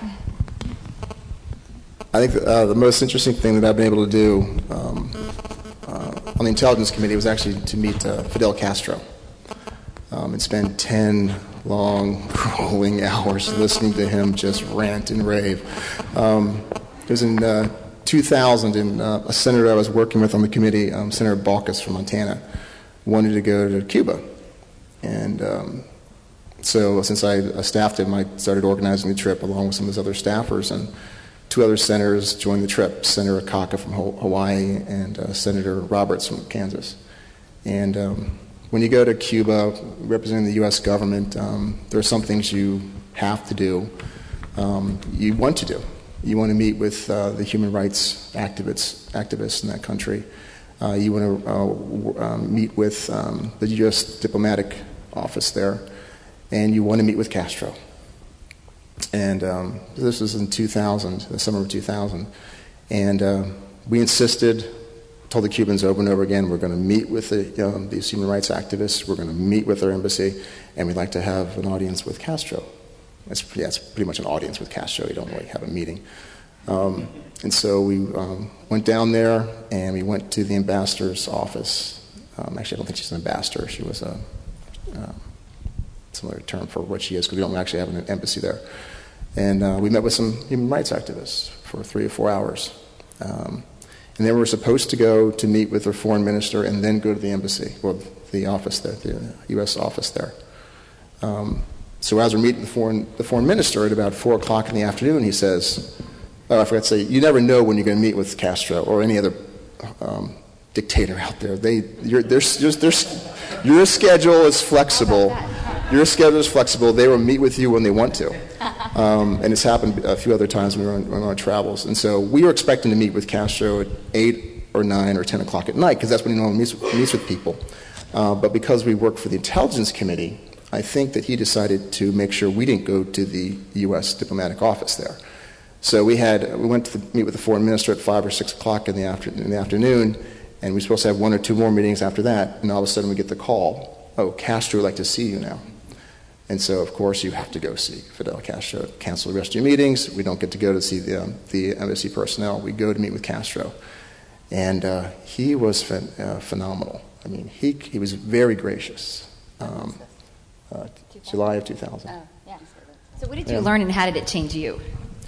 I think uh, the most interesting thing that I've been able to do um, uh, on the Intelligence Committee was actually to meet uh, Fidel Castro um, and spend ten long, rolling hours listening to him just rant and rave. Um, it was in uh, two thousand, and uh, a senator I was working with on the committee, um, Senator Baucus from Montana, wanted to go to Cuba. And um, so since I staffed him, I started organizing the trip along with some of his other staffers. And two other senators joined the trip, Senator Akaka from Hawaii and uh, Senator Roberts from Kansas. And um, when you go to Cuba representing the U S government, um, there are some things you have to do, um, you want to do. You want to meet with uh, the human rights activists, activists in that country. Uh, you want to uh, w- um, meet with um, the U S diplomatic office there, and you want to meet with Castro. And um, this was in two thousand, the summer of two thousand. And uh, we insisted, told the Cubans over and over again, we're going to meet with the, um, these human rights activists, we're going to meet with their embassy, and we'd like to have an audience with Castro. It's, yeah, it's pretty much an audience with Castro. You don't really have a meeting. Um, and so we um, went down there, and we went to the ambassador's office. Um, actually, I don't think she's an ambassador. She was a... Uh, similar term for what she is, because we don't actually have an embassy there. And uh, we met with some human rights activists for three or four hours. Um, and then we were supposed to go to meet with their foreign minister and then go to the embassy, or the office there, the U S office there. Um, so as we're meeting the foreign, the foreign minister at about four o'clock in the afternoon, he says, oh, I forgot to say, you never know when you're going to meet with Castro or any other um, dictator out there. They, you're, they're, they're, your schedule is flexible. Your schedule is flexible. They will meet with you when they want to. Um, and it's happened a few other times when we were on, on our travels. And so we were expecting to meet with Castro at eight or nine or ten o'clock at night, because that's when he normally meets, meets with people. Uh, but because we work for the Intelligence Committee, I think that he decided to make sure we didn't go to the U S diplomatic office there. So we had we went to the, meet with the foreign minister at five or six o'clock in the, after, in the afternoon, and we were supposed to have one or two more meetings after that. And all of a sudden we get the call, oh, Castro would like to see you now. And so, of course, you have to go see Fidel Castro. Cancel the rest of your meetings. We don't get to go to see the, um, the embassy personnel. We go to meet with Castro. And uh, he was phen- uh, phenomenal. I mean, he he was very gracious. Um, uh, July of two thousand. Oh, yeah. So what did you yeah. learn, and how did it change you?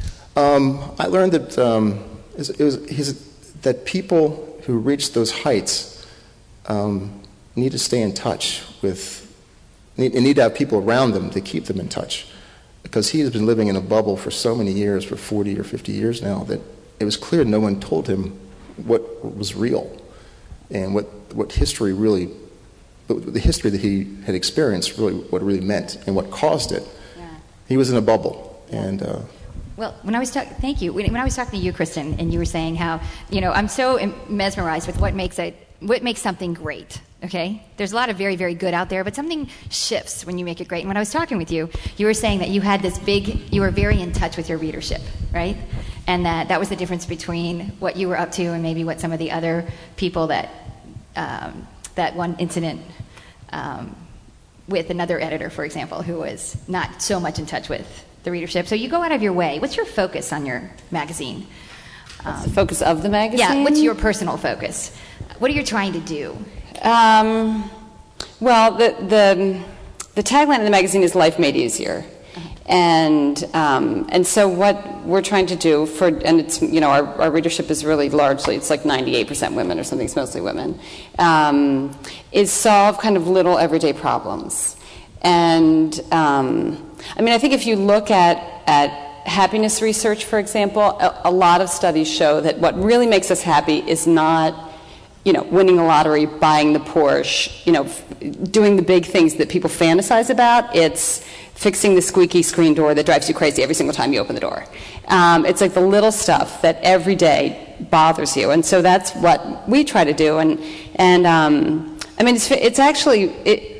Um, I learned that um, it was, it was that people who reach those heights um, need to stay in touch with and need to have people around them to keep them in touch, because he has been living in a bubble for so many years, for forty or fifty years now, that it was clear no one told him what was real and what what history really, the history that he had experienced, really what it really meant and what caused it. Yeah. He was in a bubble, and. Uh, Well, when I was talking, thank you. When I was talking to you, Kristen, and you were saying how, you know, I'm so mesmerized with what makes it, what makes something great. Okay, there's a lot of very, very good out there, but something shifts when you make it great. And when I was talking with you, you were saying that you had this big, you were very in touch with your readership, right? And that that was the difference between what you were up to and maybe what some of the other people that um, that one incident um, with another editor, for example, who was not so much in touch with the readership. So you go out of your way. What's your focus on your magazine? What's um, the focus of the magazine? Yeah, what's your personal focus? What are you trying to do? Um, well, the, the the tagline of the magazine is "Life Made Easier," and um, and so what we're trying to do for, and it's, you know, our, our readership is really largely, it's like ninety-eight percent women or something. It's mostly women. Um, is solve kind of little everyday problems, and um, I mean, I think if you look at at happiness research, for example, a, a lot of studies show that what really makes us happy is not, you know, winning the lottery, buying the Porsche, you know, f- doing the big things that people fantasize about. It's fixing the squeaky screen door that drives you crazy every single time you open the door. Um, it's like the little stuff that every day bothers you, and so that's what we try to do. And and um, I mean, it's it's actually it.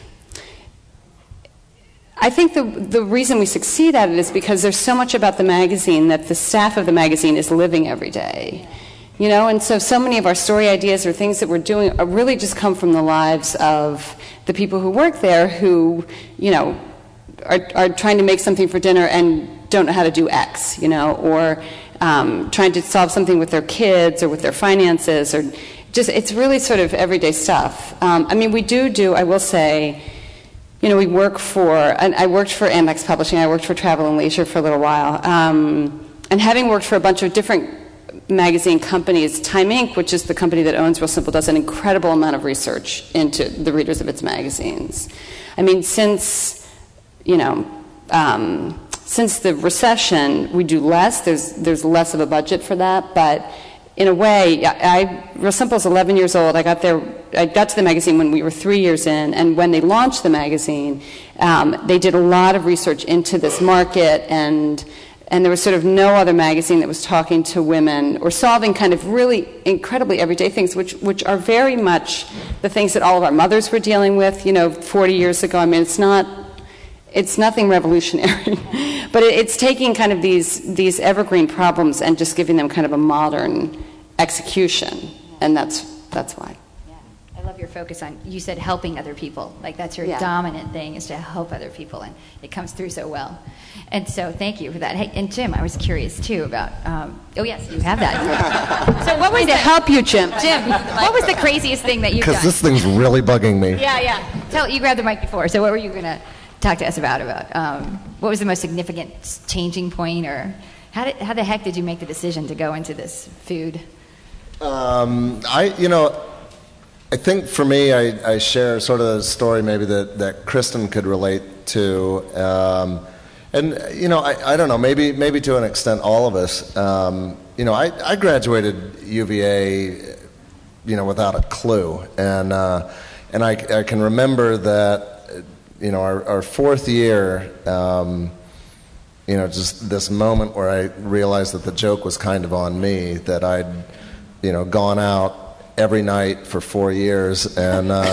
I think the the reason we succeed at it is because there's so much about the magazine that the staff of the magazine is living every day. You know, and so so many of our story ideas or things that we're doing are really just come from the lives of the people who work there, who, you know, are are trying to make something for dinner and don't know how to do X, you know, or um, trying to solve something with their kids or with their finances, or just, it's really sort of everyday stuff. Um, I mean, we do do, I will say, you know, we work for, and I worked for Amex Publishing, I worked for Travel and Leisure for a little while, um, and having worked for a bunch of different magazine companies, Time Incorporated, which is the company that owns Real Simple, does an incredible amount of research into the readers of its magazines. I mean, since, you know, um, since the recession, we do less. There's there's less of a budget for that, but in a way, I, I Real Simple is eleven years old. I got there. I got to the magazine when we were three years in, and when they launched the magazine, um, they did a lot of research into this market, and and there was sort of no other magazine that was talking to women or solving kind of really incredibly everyday things, which which are very much the things that all of our mothers were dealing with, you know, forty years ago. I mean, it's not. It's nothing revolutionary, but it, it's taking kind of these these evergreen problems and just giving them kind of a modern execution, and that's that's why. Yeah, I love your focus on. You said helping other people, like that's your Yeah. dominant thing is to help other people, and it comes through so well. And so, thank you for that. Hey, and Jim, I was curious too about. Um, oh yes, you have that. So what was to the, help you, Jim? Jim, what was the craziest thing that you've done? Because this thing's really bugging me. Yeah, yeah. Tell you grabbed the mic before. So what were you gonna talk to us about? About um, what was the most significant changing point, or how did, how the heck did you make the decision to go into this food? Um, I, you know, I think for me, I, I share sort of a story maybe that, that Kristen could relate to, um, and you know, I, I don't know, maybe maybe to an extent, all of us. Um, you know, I, I graduated U V A, you know, without a clue, and uh, and I, I can remember that. You know, our, our fourth year, um, you know, just this moment where I realized that the joke was kind of on me, that I'd, you know, gone out every night for four years, and uh,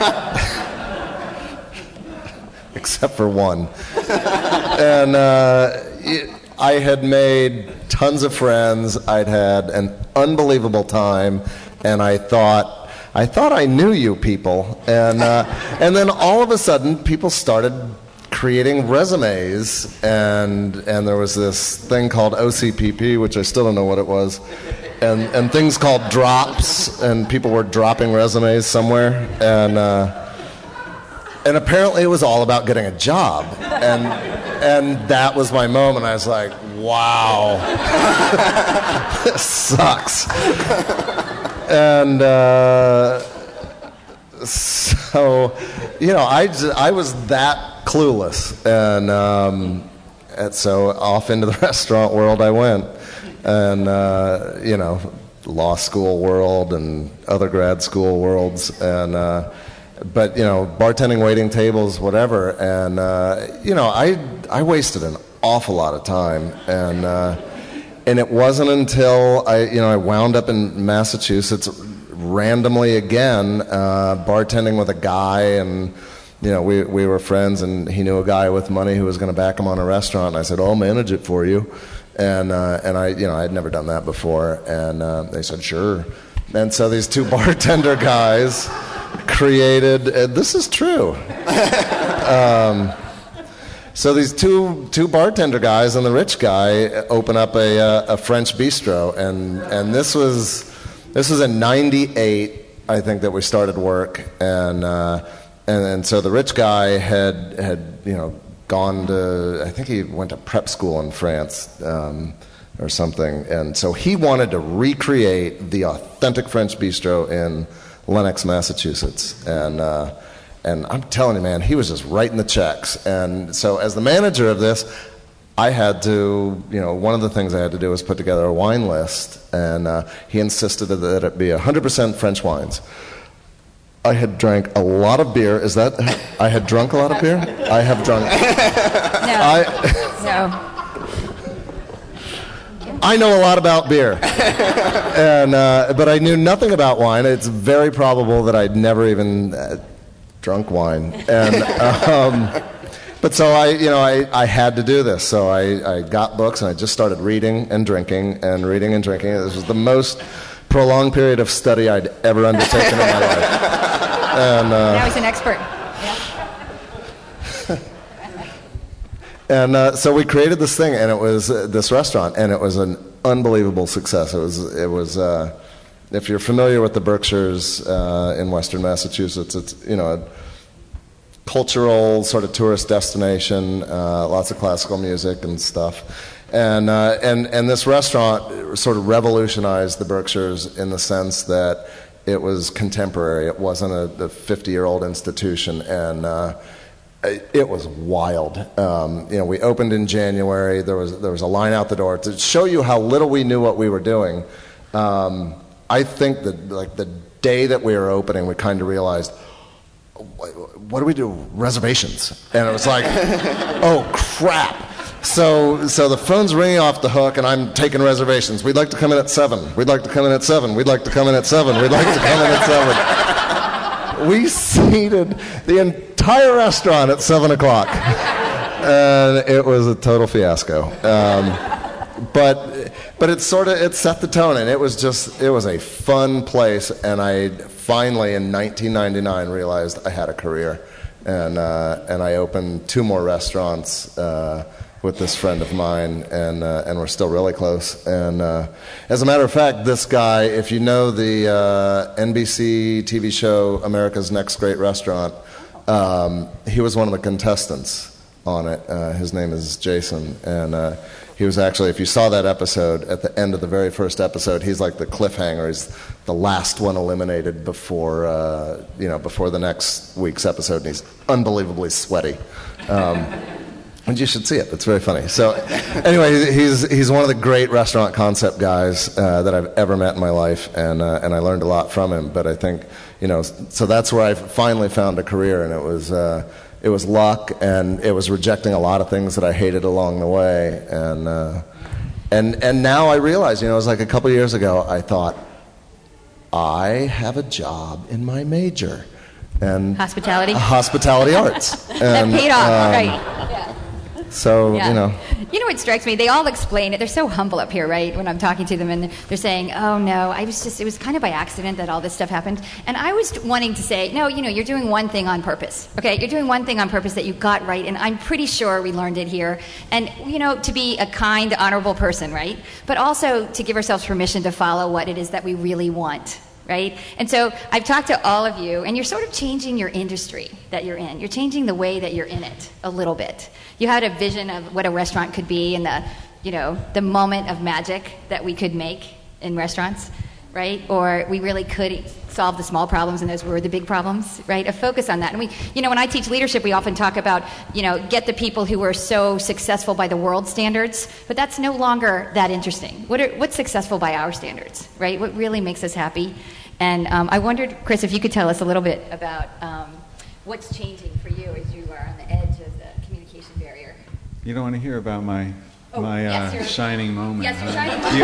except for one, and uh, it, I had made tons of friends. I'd had an unbelievable time, and I thought. I thought I knew you people, and uh, and then all of a sudden, people started creating resumes, and and there was this thing called O C P P, which I still don't know what it was, and and things called drops, and people were dropping resumes somewhere, and uh, and apparently it was all about getting a job, and and that was my moment. I was like, wow, this sucks. And uh, so, you know, I, just, I was that clueless. And, um, and so off into the restaurant world I went. And, uh, you know, law school world and other grad school worlds. And, uh, but, you know, bartending, waiting tables, whatever. And, uh, you know, I, I wasted an awful lot of time. And... Uh, And it wasn't until I, you know, I wound up in Massachusetts randomly again, uh, bartending with a guy, and you know, we we were friends, and he knew a guy with money who was going to back him on a restaurant. And I said, "Oh, I'll manage it for you," and uh, and I, you know, I'd never done that before, and uh, they said, "Sure." And so these two bartender guys created. Uh, this is true. um, So these two two bartender guys and the rich guy open up a uh, a French bistro, and and this was this was in ninety-eight, I think, that we started work, and uh, and and so the rich guy had had you know gone to, I think he went to prep school in France um, or something, and so he wanted to recreate the authentic French bistro in Lenox, Massachusetts, and. Uh, And I'm telling you, man, he was just writing the checks. And so as the manager of this, I had to, you know, one of the things I had to do was put together a wine list. And uh, he insisted that it be one hundred percent French wines. I had drank a lot of beer. Is that, I had drunk a lot of beer? I have drunk. No. I, no. I know a lot about beer. and uh, But I knew nothing about wine. It's very probable that I'd never even... Uh, drunk wine, and um, but so I, you know, I, I had to do this. So I, I got books, and I just started reading and drinking and reading and drinking. This was the most prolonged period of study I'd ever undertaken in my life. And uh, now he's an expert. And uh, so we created this thing, and it was uh, this restaurant, and it was an unbelievable success. It was it was. Uh, If you're familiar with the Berkshires uh, in western Massachusetts, it's, you know, a cultural sort of tourist destination, uh, lots of classical music and stuff. And, uh, and, and this restaurant sort of revolutionized the Berkshires in the sense that it was contemporary. It wasn't a fifty-year-old institution. And, uh, it was wild. Um, you know, we opened in January. There was there was a line out the door to show you how little we knew what we were doing. Um, I think that like the day that we were opening, we kind of realized, what do we do? Reservations. And it was like, oh crap. So so the phone's ringing off the hook, and I'm taking reservations. We'd like to come in at seven. We'd like to come in at seven. We'd like to come in at seven. We'd like to come in at seven. We seated the entire restaurant at seven o'clock, and it was a total fiasco. Um, but but it sort of it set the tone, and it was just it was a fun place. And I finally in nineteen ninety-nine realized I had a career, and uh, and I opened two more restaurants uh, with this friend of mine, and uh, and we're still really close. And uh, as a matter of fact, this guy, if you know the uh, N B C T V show America's Next Great Restaurant, um, he was one of the contestants on it. Uh, his name is Jason, and uh, he was actually, if you saw that episode, at the end of the very first episode, he's like the cliffhanger. He's the last one eliminated before uh, you know before the next week's episode, and he's unbelievably sweaty. Um, And you should see it. It's very funny. So, anyway, he's he's one of the great restaurant concept guys uh, that I've ever met in my life, and uh, and I learned a lot from him. But I think, you know, so that's where I finally found a career, and it was uh, it was luck, and it was rejecting a lot of things that I hated along the way, and uh, and and now I realize, you know, it was like a couple of years ago. I thought, I have a job in my major, and hospitality, hospitality arts, and, that paid off, um, right? Yeah. So, yeah. you know. You know what strikes me? They all explain it. They're so humble up here, right? When I'm talking to them, and they're saying, oh, no, I was just, it was kind of by accident that all this stuff happened. And I was wanting to say, no, you know, you're doing one thing on purpose, okay? You're doing one thing on purpose that you got right, and I'm pretty sure we learned it here. And, you know, to be a kind, honorable person, right? But also to give ourselves permission to follow what it is that we really want. Right? And so I've talked to all of you, and you're sort of changing your industry that you're in. You're changing the way that you're in it a little bit. You had a vision of what a restaurant could be and the, you know, the moment of magic that we could make in restaurants, right? Or we really could solve the small problems, and those were the big problems, right? A focus on that. And we, you know, when I teach leadership, we often talk about, you know, get the people who are so successful by the world standards, but that's no longer that interesting. What are, what's successful by our standards, right? What really makes us happy? And um, I wondered, Chris, if you could tell us a little bit about um, what's changing for you as you are on the edge of the communication barrier. You don't want to hear about my Oh, my yes, uh, your- shining moment. Yes, your huh? shining moment. You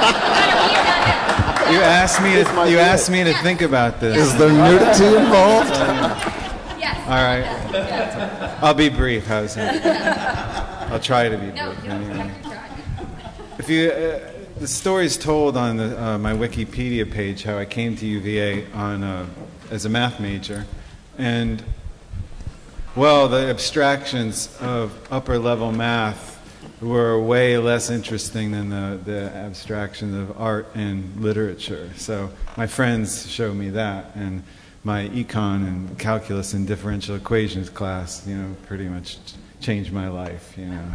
asked, you asked me to you asked me to think about this. Is there nudity involved? Yes. All right. I'll be brief. How's that? I'll try to be No, brief you don't anyway. have to try. If you, uh, the story's told on the, uh, my Wikipedia page how I came to U V A on uh, as a math major, and well, the abstractions of upper level math were way less interesting than the, the abstractions of art and literature. So my friends showed me that, and my econ and calculus and differential equations class, you know, pretty much changed my life, you know.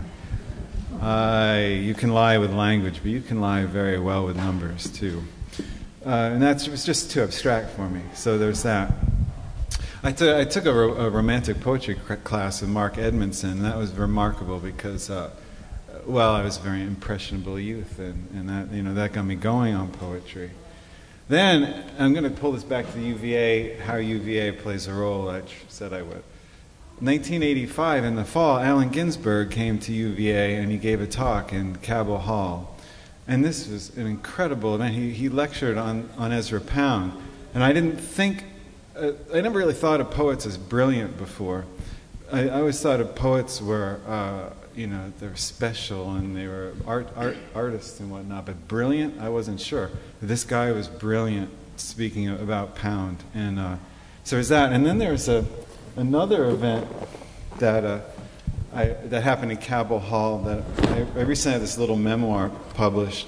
I, you can lie with language, but you can lie very well with numbers, too. Uh, and that was just too abstract for me, so there's that. I, t- I took a, ro- a romantic poetry c- class with Mark Edmondson, and that was remarkable because, uh, well, I was a very impressionable youth, and, and that, you know, that got me going on poetry. Then, I'm going to pull this back to the U V A, how U V A plays a role, I tr- said I would. nineteen eighty-five, in the fall, Allen Ginsberg came to U V A and he gave a talk in Cabell Hall. And this was an incredible event. He, he lectured on, on Ezra Pound. And I didn't think, uh, I never really thought of poets as brilliant before. I, I always thought of poets were, uh, you know, they're special and they were art, art artists and whatnot. But brilliant, I wasn't sure. This guy was brilliant, speaking about Pound. And uh, so there's that. And then there's a another event that uh, I, that happened in Cabell Hall that I, I recently had this little memoir published.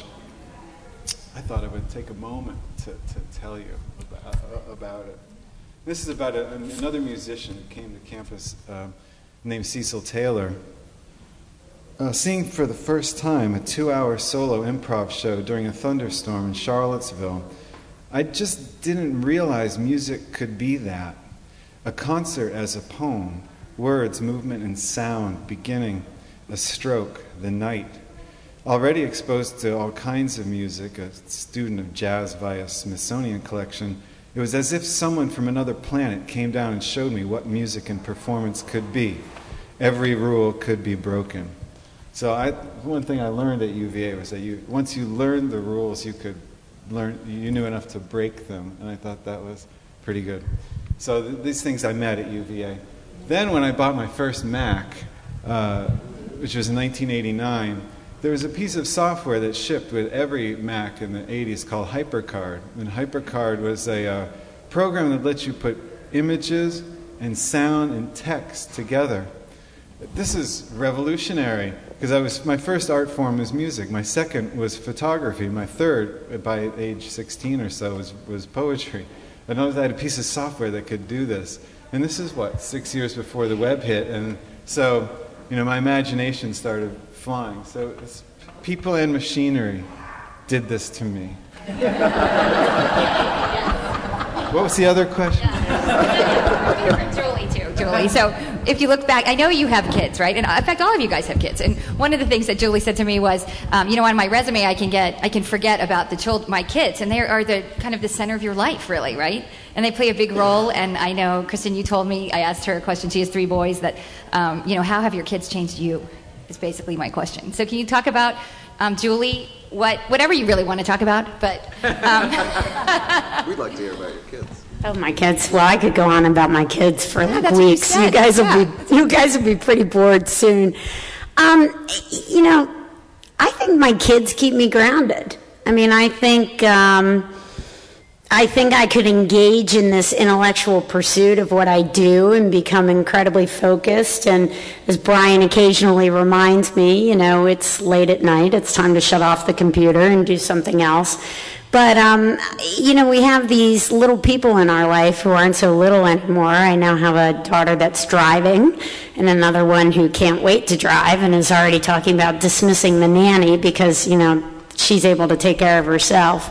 I thought I would take a moment to, to tell you about, uh, about it. This is about a, another musician who came to campus uh, named Cecil Taylor. Uh, seeing for the first time a two-hour solo improv show during a thunderstorm in Charlottesville, I just didn't realize music could be that. A concert as a poem, words, movement, and sound, beginning, a stroke, the night. Already exposed to all kinds of music, a student of jazz via Smithsonian collection, it was as if someone from another planet came down and showed me what music and performance could be. Every rule could be broken. So I, one thing I learned at U V A was that you, once you learned the rules, you could learn, you knew enough to break them, and I thought that was pretty good. So th- these things I met at U V A. Then when I bought my first Mac, uh, which was in nineteen eighty-nine, there was a piece of software that shipped with every Mac in the eighties called HyperCard. And HyperCard was a uh, program that lets you put images and sound and text together. This is revolutionary, because I was my first art form was music. My second was photography. My third, by age sixteen or so, was, was poetry. I noticed I had a piece of software that could do this. And this is, what, six years before the web hit. And so, you know, my imagination started flying. So it's, people and machinery did this to me. What was the other question? Julie, too, Julie. So if you look back, I know you have kids, right? And in fact, all of you guys have kids. And one of the things that Julie said to me was, um, you know, on my resume, I can get, I can forget about the child, my kids, and they are the kind of the center of your life, really, right? And they play a big role. And I know, Kristen, you told me, I asked her a question. She has three boys. That, um, you know, how have your kids changed you? Is basically my question. So can you talk about, um, Julie, what, whatever you really want to talk about, but um, we'd like to hear about your kids. Oh, my kids. Well, I could go on about my kids for yeah, like weeks. You, you guys yeah. will be you guys will be pretty bored soon. Um, you know, I think my kids keep me grounded. I mean, I think um, I think I could engage in this intellectual pursuit of what I do and become incredibly focused. And as Brian occasionally reminds me, you know, it's late at night. It's time to shut off the computer and do something else. But, um, you know, we have these little people in our life who aren't so little anymore. I now have a daughter that's driving and another one who can't wait to drive and is already talking about dismissing the nanny because, you know, she's able to take care of herself.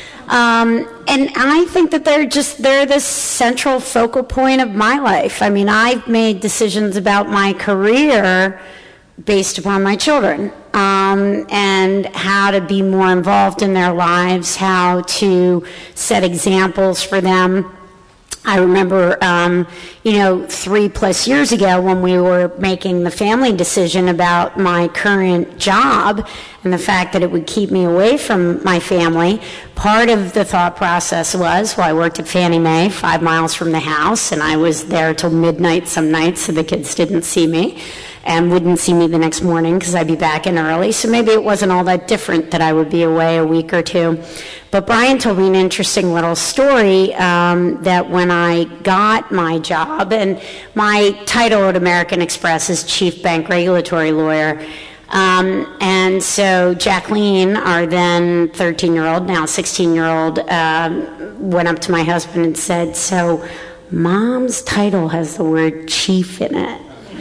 Um, and I think that they're just, they're this central focal point of my life. I mean, I've made decisions about my career based upon my children, um, and how to be more involved in their lives, how to set examples for them. I remember, um, you know, three plus years ago when we were making the family decision about my current job and the fact that it would keep me away from my family, part of the thought process was, well, I worked at Fannie Mae five miles from the house, and I was there till midnight some nights so the kids didn't see me and wouldn't see me the next morning because I'd be back in early. So maybe it wasn't all that different that I would be away a week or two. But Brian told me an interesting little story um, that when I got my job, and my title at American Express is Chief Bank Regulatory Lawyer, um, and so Jacqueline, our then thirteen-year-old, now sixteen-year-old, um, went up to my husband and said, so Mom's title has the word chief in it.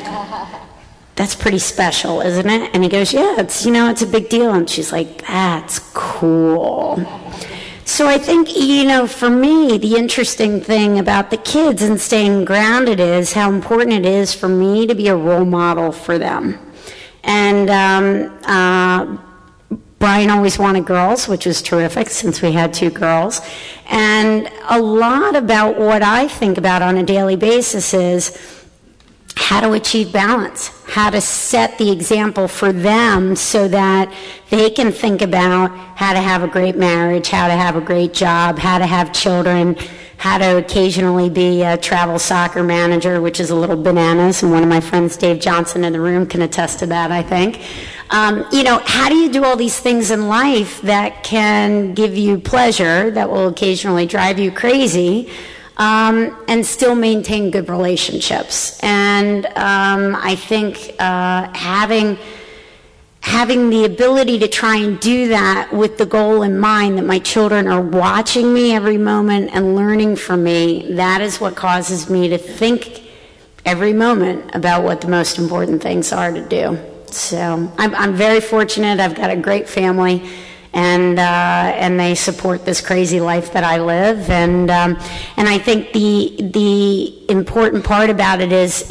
That's pretty special, isn't it? And he goes, yeah, it's, you know, it's a big deal. And she's like, that's cool. So I think, you know, for me, the interesting thing about the kids and staying grounded is how important it is for me to be a role model for them. And um, uh, Brian always wanted girls, which was terrific since we had two girls. And a lot about what I think about on a daily basis is how to achieve balance, how to set the example for them so that they can think about how to have a great marriage, how to have a great job, how to have children, how to occasionally be a travel soccer manager, which is a little bananas, and one of my friends, Dave Johnson, in the room can attest to that, I think. Um, you know, how do you do all these things in life that can give you pleasure, that will occasionally drive you crazy, Um, and still maintain good relationships? And um, I think uh, having having the ability to try and do that with the goal in mind that my children are watching me every moment and learning from me, that is what causes me to think every moment about what the most important things are to do. So I'm, I'm very fortunate. I've got a great family. And uh, and they support this crazy life that I live, and um, and I think the the important part about it is is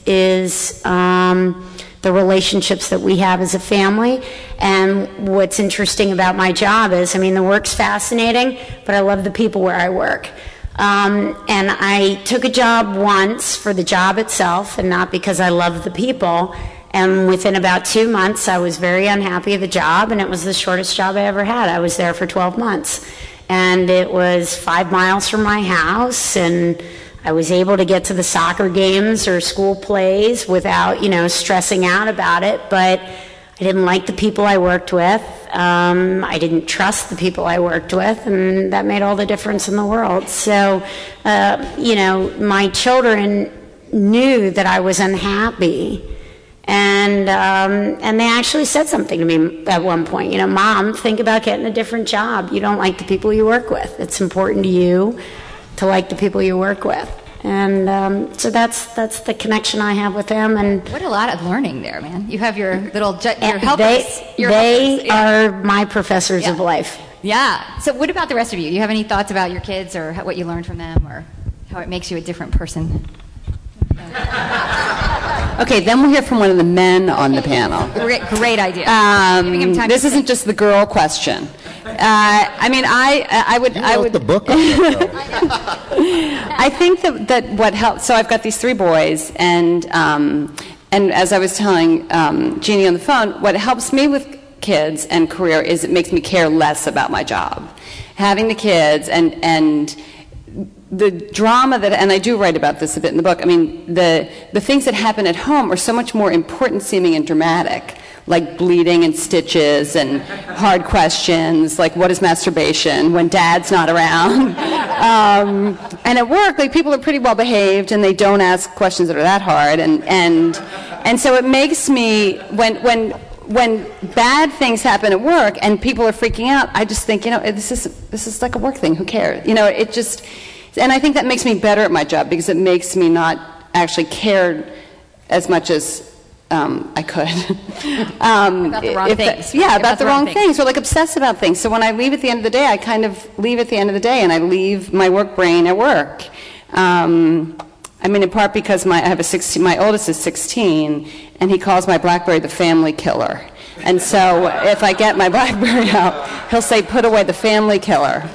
is um, the relationships that we have as a family. And what's interesting about my job is, I mean, the work's fascinating, but I love the people where I work. Um, and I took a job once for the job itself and not because I loved the people. And within about two months, I was very unhappy with the job, and it was the shortest job I ever had. I was there for twelve months. And it was five miles from my house, and I was able to get to the soccer games or school plays without, you know, stressing out about it. But I didn't like the people I worked with. Um, I didn't trust the people I worked with, and that made all the difference in the world. So, uh, you know, my children knew that I was unhappy. And um, and they actually said something to me at one point. You know, Mom, think about getting a different job. You don't like the people you work with. It's important to you to like the people you work with. And um, so that's that's the connection I have with them. And what a lot of learning there, man. You have your little ju- your helpers. They, your they helpers. Yeah. are my professors yeah. of life. Yeah. So what about the rest of you? Do you have any thoughts about your kids or how, what you learned from them or how it makes you a different person? Okay, then we'll hear from one of the men on the panel. Great, great idea. Um, this isn't think. just the girl question. Uh, I mean, I I would you I wrote would the book on that, I think that that what helps. So I've got these three boys, and um, and as I was telling um, Jeannie on the phone, what helps me with kids and career is it makes me care less about my job. Having the kids and and. The drama that, and I do write about this a bit in the book, I mean, the, the things that happen at home are so much more important seeming and dramatic, like bleeding and stitches and hard questions, like what is masturbation when dad's not around. um, and at work, like people are pretty well behaved and they don't ask questions that are that hard. And, and, and so it makes me, when, when, when bad things happen at work and people are freaking out, I just think, you know, this is, this is like a work thing, who cares? You know, it just... And I think that makes me better at my job because it makes me not actually care as much as um, I could. um, about the wrong things. The, yeah, about, about the, the wrong, wrong things. things. Or like obsess about things. So when I leave at the end of the day, I kind of leave at the end of the day and I leave my work brain at work. Um, I mean, in part because my I have a sixteen, my oldest is sixteen, and he calls my BlackBerry the family killer. And so if I get my BlackBerry out, he'll say, "Put away the family killer."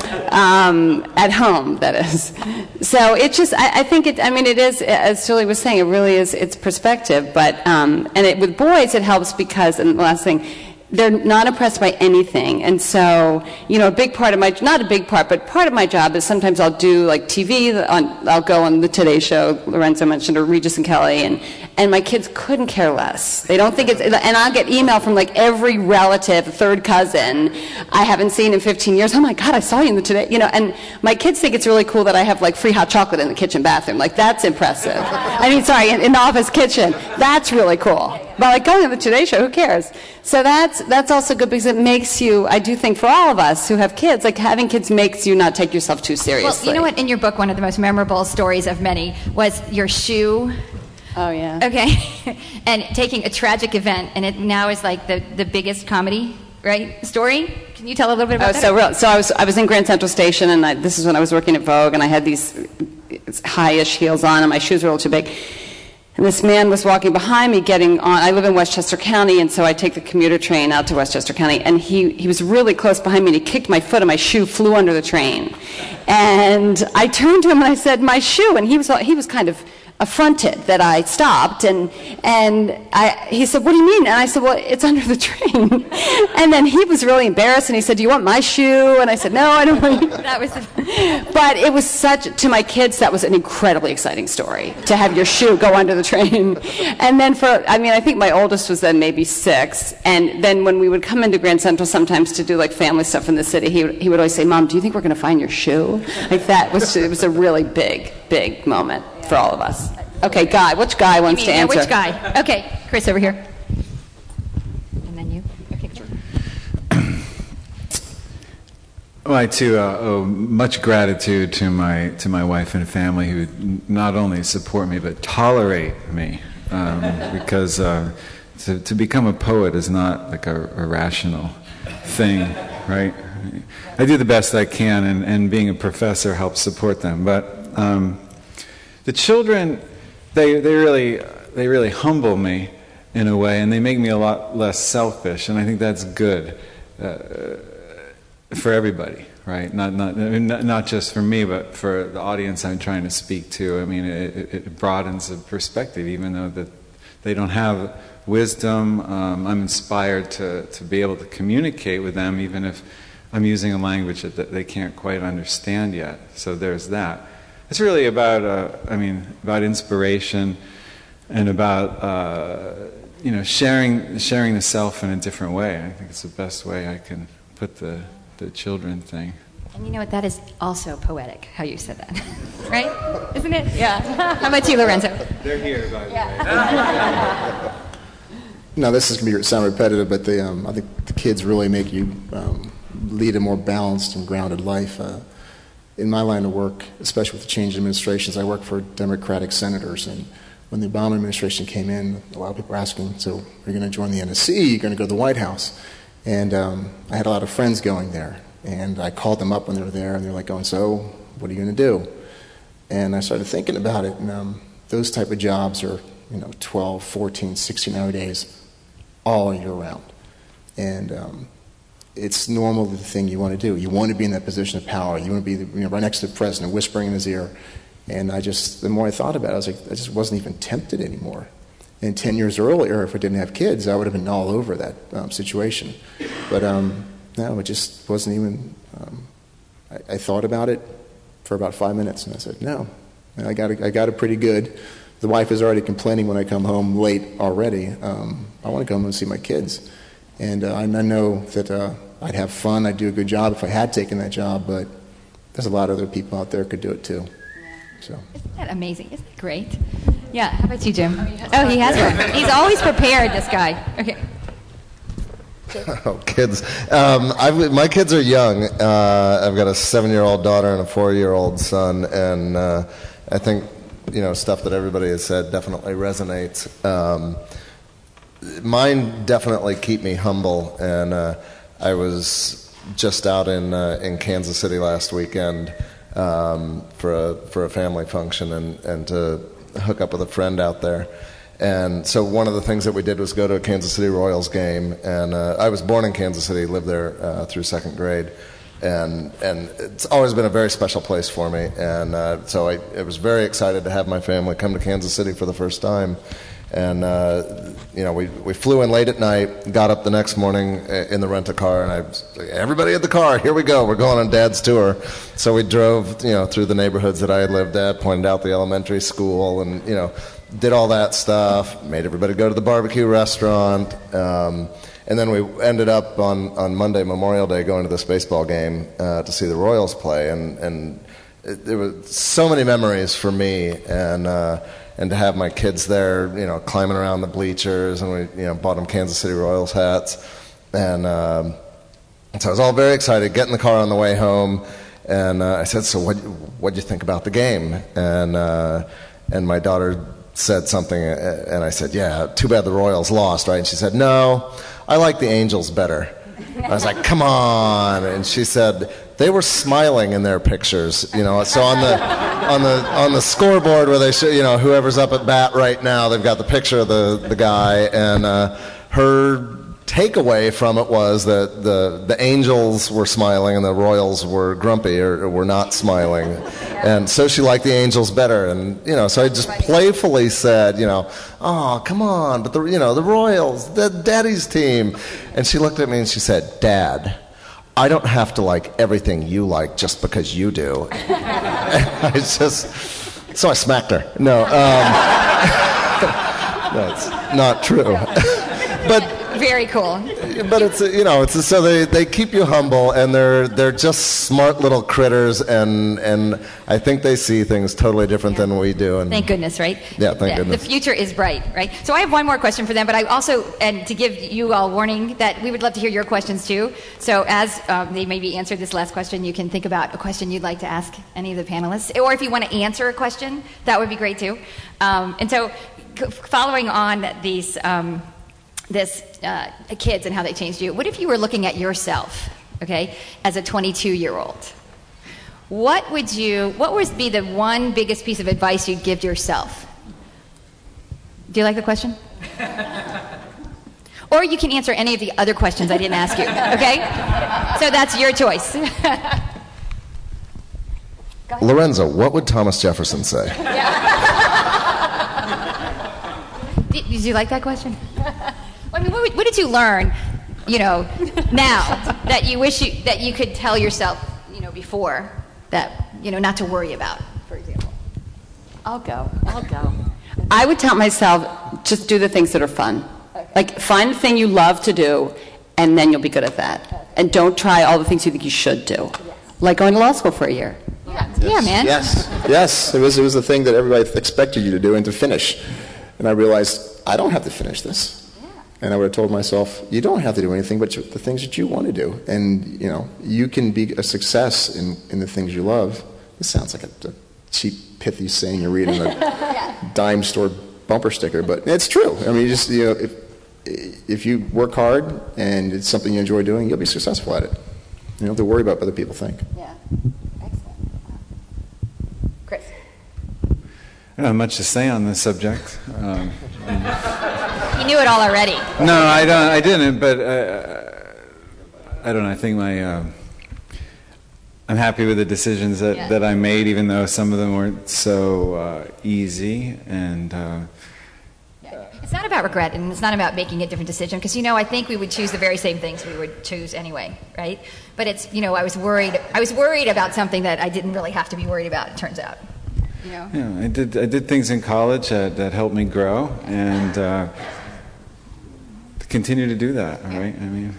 Um, at home, that is. So it just, I, I think it, I mean, it is, as Julie was saying, it really is, it's perspective. But, um, and it, with boys, it helps because, and the last thing, they're not impressed by anything. And so, you know, a big part of my, not a big part, but part of my job is sometimes I'll do like T V, on, I'll go on the Today Show, Lorenzo mentioned, or Regis and Kelly, and, and my kids couldn't care less. They don't think it's, and I'll get email from like every relative, third cousin I haven't seen in fifteen years. Oh my God, I saw you in the Today, you know, and my kids think it's really cool that I have like free hot chocolate in the kitchen bathroom. Like, that's impressive. I mean, sorry, in, in the office kitchen. That's really cool. But like going on the Today Show, who cares? So that's that's also good because it makes you, I do think for all of us who have kids, like having kids makes you not take yourself too seriously. Well, you know what, in your book, one of the most memorable stories of many was your shoe. Oh, yeah. Okay. And taking a tragic event, and it now is like the, the biggest comedy, right, story. Can you tell a little bit about oh, that? So, real, so I was I was in Grand Central Station, and I, this is when I was working at Vogue, and I had these high-ish heels on, and my shoes were a little too big. And this man was walking behind me getting on. I live in Westchester County, and so I take the commuter train out to Westchester County. And he, he was really close behind me, and he kicked my foot, and my shoe flew under the train. And I turned to him, and I said, "My shoe." And he was he was kind of affronted that I stopped, and and I, he said, "What do you mean?" And I said, "Well, it's under the train." And then he was really embarrassed, and he said, "Do you want my shoe?" And I said, "No, I don't want." That was. But it was such, to my kids, that was an incredibly exciting story to have your shoe go under the train. And then for, I mean, I think my oldest was then maybe six, and then when we would come into Grand Central sometimes to do like family stuff in the city, he he would always say, "Mom, do you think we're going to find your shoe?" Like that was, it was a really big, big moment for all of us. Okay, Guy. Which Guy wants mean, to answer? Yeah, which Guy? Okay, Chris over here. And then you. Okay, sure. Well, I too uh, owe much gratitude to my to my wife and family who not only support me but tolerate me, um, because uh, to to become a poet is not like a, a rational thing, right? I do the best I can, and, and being a professor helps support them, but. Um, The children, they they really they really humble me in a way, and they make me a lot less selfish, and I think that's good uh, for everybody, right? Not not not just for me, but for the audience I'm trying to speak to. I mean, it, it broadens the perspective, even though that they don't have wisdom. Um, I'm inspired to to be able to communicate with them, even if I'm using a language that they can't quite understand yet. So there's that. It's really about, uh, I mean, about inspiration and about, uh, you know, sharing sharing the self in a different way. I think it's the best way I can put the, the children thing. And you know what? That is also poetic, how you said that. Right? Isn't it? Yeah. How about you, Lorenzo? They're here, by the yeah. way. Now, this is going to sound repetitive, but they, um, I think the kids really make you um, lead a more balanced and grounded life. Uh, in my line of work, especially with the change in administrations, I work for Democratic senators, and when the Obama administration came in, a lot of people were asking, so are you going to join the N S C? Are you going to go to the White House? And um, I had a lot of friends going there, and I called them up when they were there, and they're like going, so what are you going to do? And I started thinking about it, and um, those type of jobs are, you know, twelve, fourteen, sixteen hour days all year round. And um, it's normal the thing you want to do. You want to be in that position of power. You want to be the, you know, right next to the president, whispering in his ear. And I just, the more I thought about it, I was like, I just wasn't even tempted anymore. And ten years earlier, if I didn't have kids, I would have been all over that um, situation. But um, no, it just wasn't even, um, I, I thought about it for about five minutes, and I said, no, I got it, I got it pretty good. The wife is already complaining when I come home late already. Um, I want to come home and see my kids. And uh, I know that uh, I'd have fun, I'd do a good job if I had taken that job, but there's a lot of other people out there who could do it too. So. Isn't that amazing? Isn't that great? Yeah, how about you, Jim? Oh, he has one. He's always prepared, this guy. Okay. Oh, kids. Um, I've, my kids are young. Uh, I've got a seven-year-old daughter and a four-year-old son, and uh, I think, you know, stuff that everybody has said definitely resonates. Um, mine definitely keep me humble, and uh, I was just out in uh, in Kansas City last weekend um, for a for a family function, and, and to hook up with a friend out there. And so one of the things that we did was go to a Kansas City Royals game, and uh, I was born in Kansas City, lived there uh, through second grade, and and it's always been a very special place for me. And uh, so I, I was very excited to have my family come to Kansas City for the first time. And uh, you know, we we flew in late at night, got up the next morning in the rent-a-car, and I was like, everybody in the car, here we go, we're going on Dad's tour. So we drove, you know, through the neighborhoods that I had lived at, pointed out the elementary school, and you know, did all that stuff, made everybody go to the barbecue restaurant, um, and then we ended up on, on Monday, Memorial Day, going to this baseball game uh, to see the Royals play, and, and it, there were so many memories for me, and uh, and to have my kids there, you know, climbing around the bleachers, and we, you know, bought them Kansas City Royals hats, and um, so I was all very excited, get in the car on the way home, and uh, I said, so what what'd you think about the game? And uh, and my daughter said something, and I said, yeah, too bad the Royals lost, right? And she said, no, I like the Angels better. I was like, come on. And she said, they were smiling in their pictures, you know. So on the on the on the scoreboard where they show, you know, whoever's up at bat right now, they've got the picture of the the guy, and uh, her takeaway from it was that the the Angels were smiling and the Royals were grumpy or, or were not smiling, and so she liked the Angels better. And you know, so I just playfully said, you know, oh, come on, but the you know the Royals, the Daddy's team. And she looked at me and she said, Dad, I don't have to like everything you like just because you do. And I just, so I smacked her. No, um, that's not true. But very cool. But it's, you know, it's so they, they keep you humble, and they're they're just smart little critters, and and I think they see things totally different yeah. than we do. And thank goodness, right? Yeah, thank yeah, goodness. The future is bright, right? So I have one more question for them, but I also, and to give you all warning that we would love to hear your questions too. So as um, they maybe answered this last question, you can think about a question you'd like to ask any of the panelists, or if you want to answer a question, that would be great too. Um, and so, following on these. Um, this uh, kids and how they changed you. What if you were looking at yourself, okay, as a twenty-two-year-old? What would you, what would be the one biggest piece of advice you'd give yourself Do you like the question? Or you can answer any of the other questions I didn't ask you, okay? So that's your choice. Lorenzo, what would Thomas Jefferson say? did, did you like that question? I mean, what, what did you learn, you know, now that you wish you, that you could tell yourself, you know, before that, you know, not to worry about, for example? I'll go. I'll go. I would tell myself, just do the things that are fun. Okay. Like, find the thing you love to do, and then you'll be good at that. Okay. And don't try all the things you think you should do. Yes. Like going to law school for a year. Yeah, yes. yeah, man. Yes, yes. It was, it was the thing that everybody expected you to do and to finish. And I realized, I don't have to finish this. Yeah. And I would have told myself, you don't have to do anything but the things that you want to do. And, you know, you can be a success in, in the things you love. This sounds like a, a cheap, pithy saying you're reading a yeah. dime store bumper sticker, but it's true. I mean, you just, you know, if, if you work hard and it's something you enjoy doing, you'll be successful at it. You don't have to worry about what other people think. Yeah. Excellent. Chris. I don't have much to say on this subject. Um, you knew it all already. No, I don't. I didn't. But uh, I don't know. I think my uh, I'm happy with the decisions that, yeah. that I made, even though some of them weren't so uh, easy. And uh, yeah. It's not about regret, and it's not about making a different decision. Because you know, I think we would choose the very same things we would choose anyway, right? But it's you know, I was worried. I was worried about something that I didn't really have to be worried about. It turns out. You know? Yeah, I did. I did things in college that, that helped me grow, and uh, continue to do that. All right. I mean.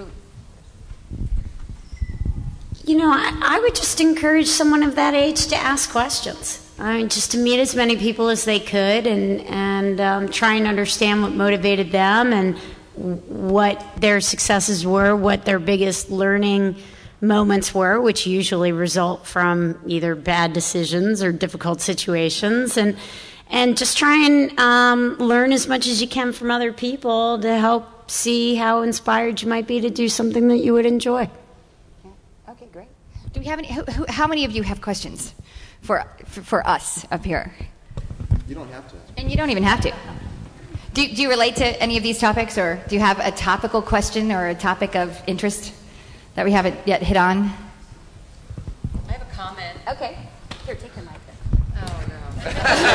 You know, I, I would just encourage someone of that age to ask questions. I mean, just to meet as many people as they could, and and um, try and understand what motivated them and what their successes were, what their biggest learning moments were, which usually result from either bad decisions or difficult situations, and and just try and um, learn as much as you can from other people to help see how inspired you might be to do something that you would enjoy. Okay, great. Do we have any? Who, who, how many of you have questions for, for for us up here? You don't have to. And you don't even have to. Do do you relate to any of these topics, or do you have a topical question or a topic of interest that we haven't yet hit on? I have a comment. Okay. Here, take the mic then. Oh, no.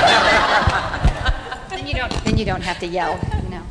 then you don't then you don't have to yell, you know.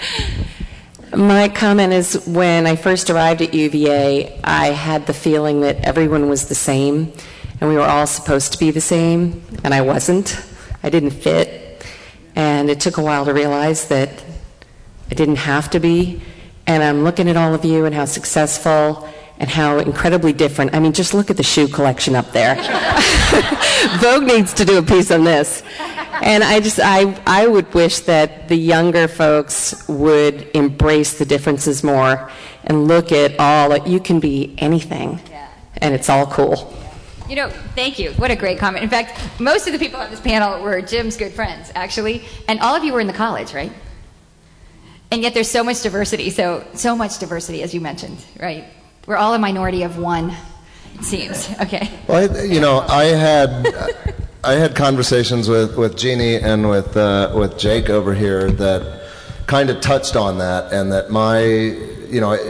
My comment is, when I first arrived at U V A, I had the feeling that everyone was the same, and we were all supposed to be the same, and I wasn't. I didn't fit, and it took a while to realize that I didn't have to be. And I'm looking at all of you and how successful and how incredibly different. I mean, just look at the shoe collection up there. Vogue needs to do a piece on this. And I just, I, I would wish that the younger folks would embrace the differences more and look at all, you can be anything, yeah. and it's all cool. You know, thank you. What a great comment. In fact, most of the people on this panel were Jim's good friends, actually, and all of you were in the college, right? And yet there's so much diversity, so so much diversity, as you mentioned, right? We're all a minority of one, it seems. Okay. Well, I, you know, I had I had conversations with, with Jeannie and with uh, with Jake over here that kind of touched on that, and that my, you know,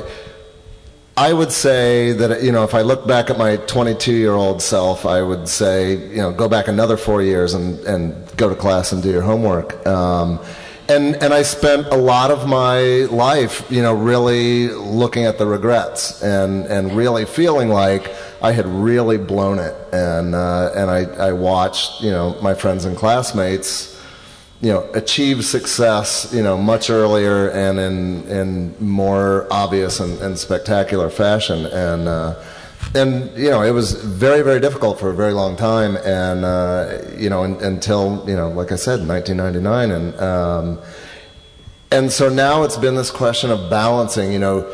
I would say that, you know, if I look back at my twenty-two-year-old self, I would say, you know, go back another four years and, and go to class and do your homework. Um, And and I spent a lot of my life, you know, really looking at the regrets and, and really feeling like I had really blown it. And uh, and I, I watched, you know, my friends and classmates, you know, achieve success, you know, much earlier and in in more obvious and, and spectacular fashion. And uh, and you know, it was very, very difficult for a very long time, and uh, you know, in, until, you know, like I said, nineteen ninety-nine, and um, and so now it's been this question of balancing. You know,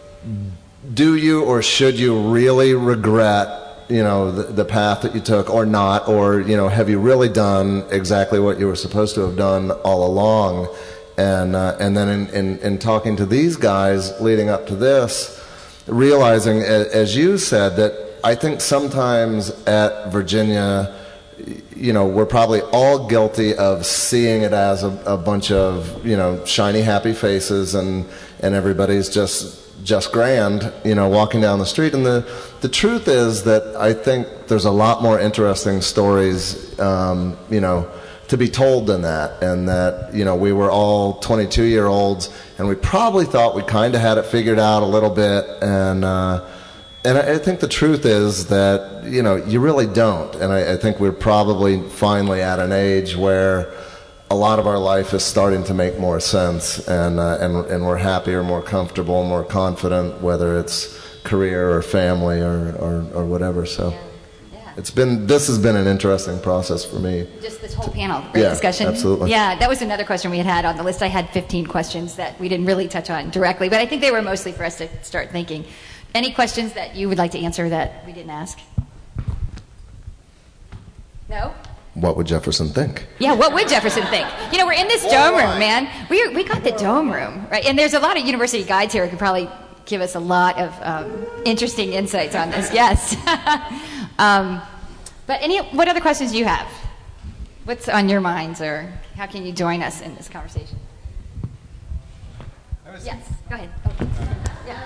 do you or should you really regret, you know, the, the path that you took, or not, or, you know, have you really done exactly what you were supposed to have done all along? And uh, and then in, in in talking to these guys leading up to this, realizing, as you said, that I think sometimes at Virginia, you know, we're probably all guilty of seeing it as a, a bunch of, you know, shiny, happy faces, and and everybody's just just grand, you know, walking down the street. And the the truth is that I think there's a lot more interesting stories, um, you know, to be told than that. And that, you know, we were all twenty-two-year-olds, and we probably thought we kind of had it figured out a little bit. And uh, and I, I think the truth is that, you know, you really don't. And I, I think we're probably finally at an age where a lot of our life is starting to make more sense, and uh, and and we're happier, more comfortable, more confident, whether it's career or family or or, or whatever. So yeah. Yeah. It's been this has been an interesting process for me. Just this whole panel, great yeah, discussion. Absolutely. Yeah, that was another question we had had on the list. I had fifteen questions that we didn't really touch on directly, but I think they were mostly for us to start thinking. Any questions that you would like to answer that we didn't ask? No? What would Jefferson think? Yeah, what would Jefferson think? You know, we're in this dome room, man. We we got the dome room, right? And there's a lot of university guides here who could probably give us a lot of um, interesting insights on this. Yes. um, but any, what other questions do you have? What's on your minds, or how can you join us in this conversation? Yes, go ahead. Oh. Yeah.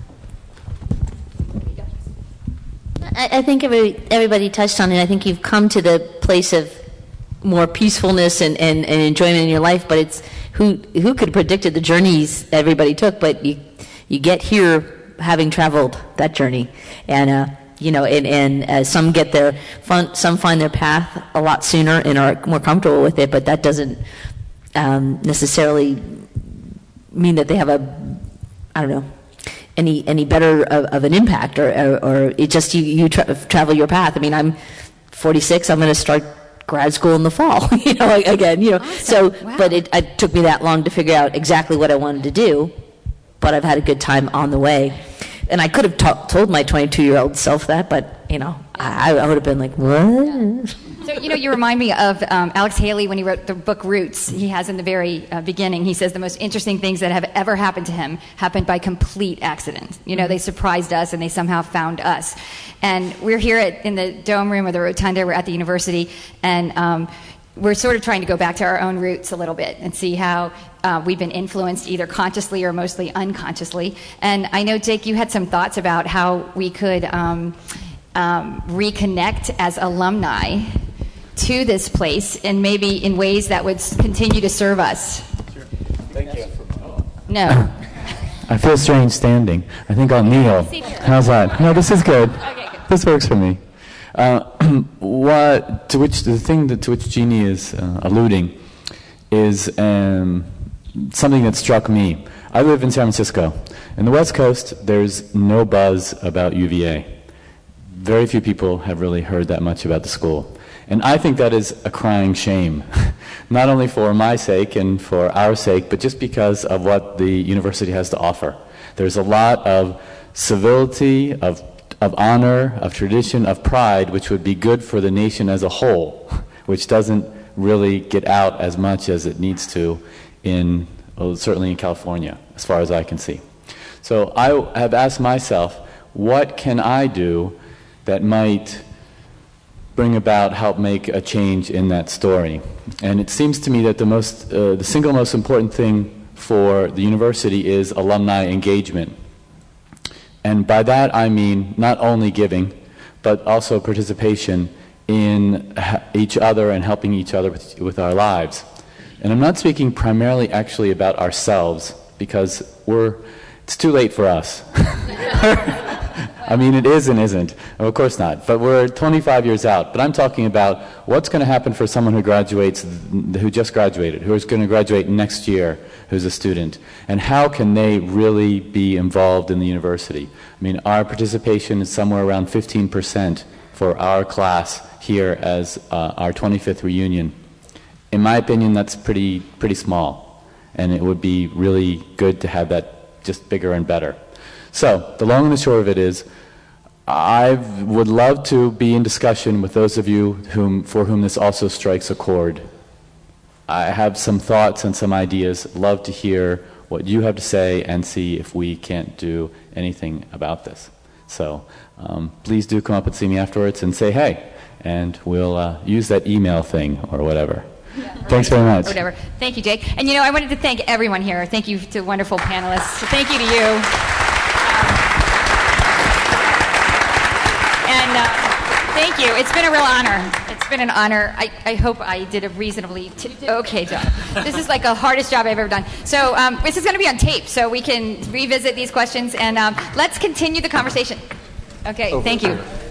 I, I think every, everybody touched on it. I think you've come to the place of more peacefulness and, and, and enjoyment in your life, but it's who who could have predicted the journeys everybody took, but you you get here having traveled that journey. And uh, you know, and, and uh, some get their fun, some find their path a lot sooner and are more comfortable with it, but that doesn't um, necessarily mean that they have a, I don't know, any any better of, of an impact, or, or, or it just you, you tra- travel your path. I mean, I'm forty-six, I'm going to start grad school in the fall, you know, again, you know. Awesome. So, Wow. but it, it took me that long to figure out exactly what I wanted to do, but I've had a good time on the way. And I could have ta- told my twenty-two-year-old self that, but, you know, I, I would have been like, what? So, you know, you remind me of um, Alex Haley when he wrote the book Roots. He has in the very uh, beginning, he says the most interesting things that have ever happened to him happened by complete accident. You know, they surprised us and they somehow found us. And we're here at, in the dome room or the rotunda, we're at the university, and um, we're sort of trying to go back to our own roots a little bit and see how uh, we've been influenced either consciously or mostly unconsciously. And I know, Jake, you had some thoughts about how we could um, um, reconnect as alumni to this place, and maybe in ways that would continue to serve us. Sure. Thank you. No. I feel strange standing. I think I'll kneel. How's that? No, this is good. Okay, good. This works for me. Uh, what to which the thing that to which Jeannie is uh, alluding is um, something that struck me. I live in San Francisco. In the West Coast, there's no buzz about U V A. Very few people have really heard that much about the school. And I think that is a crying shame, not only for my sake and for our sake, but just because of what the university has to offer. There's a lot of civility, of of honor, of tradition, of pride, which would be good for the nation as a whole, which doesn't really get out as much as it needs to in, well, certainly in California, as far as I can see. So I have asked myself, what can I do that might bring about, help make a change in that story? And it seems to me that the most, uh, the single most important thing for the university is alumni engagement. And by that I mean not only giving, but also participation in each other and helping each other with, with our lives. And I'm not speaking primarily actually about ourselves, because we're, it's too late for us. I mean, it is and isn't. Of course not. But we're twenty-five years out. But I'm talking about what's going to happen for someone who graduates, who just graduated, who is going to graduate next year, who's a student. And how can they really be involved in the university? I mean, our participation is somewhere around fifteen percent for our class here as uh, our twenty-fifth reunion. In my opinion, that's pretty, pretty small. And it would be really good to have that just bigger and better. So, the long and the short of it is, I would love to be in discussion with those of you whom, for whom this also strikes a chord. I have some thoughts and some ideas. Love to hear what you have to say and see if we can't do anything about this. So um, please do come up and see me afterwards and say hey, and we'll uh, use that email thing or whatever. Yeah. Thanks very much. Or whatever. Thank you, Jake. And you know, I wanted to thank everyone here. Thank you to wonderful panelists. Thank you to you. Um, and uh, thank you. It's been a real honor. It's been an honor. I, I hope I did a reasonably t- okay job. This is like the hardest job I've ever done. So um, this is going to be on tape, so we can revisit these questions, and um, let's continue the conversation. Okay, thank you.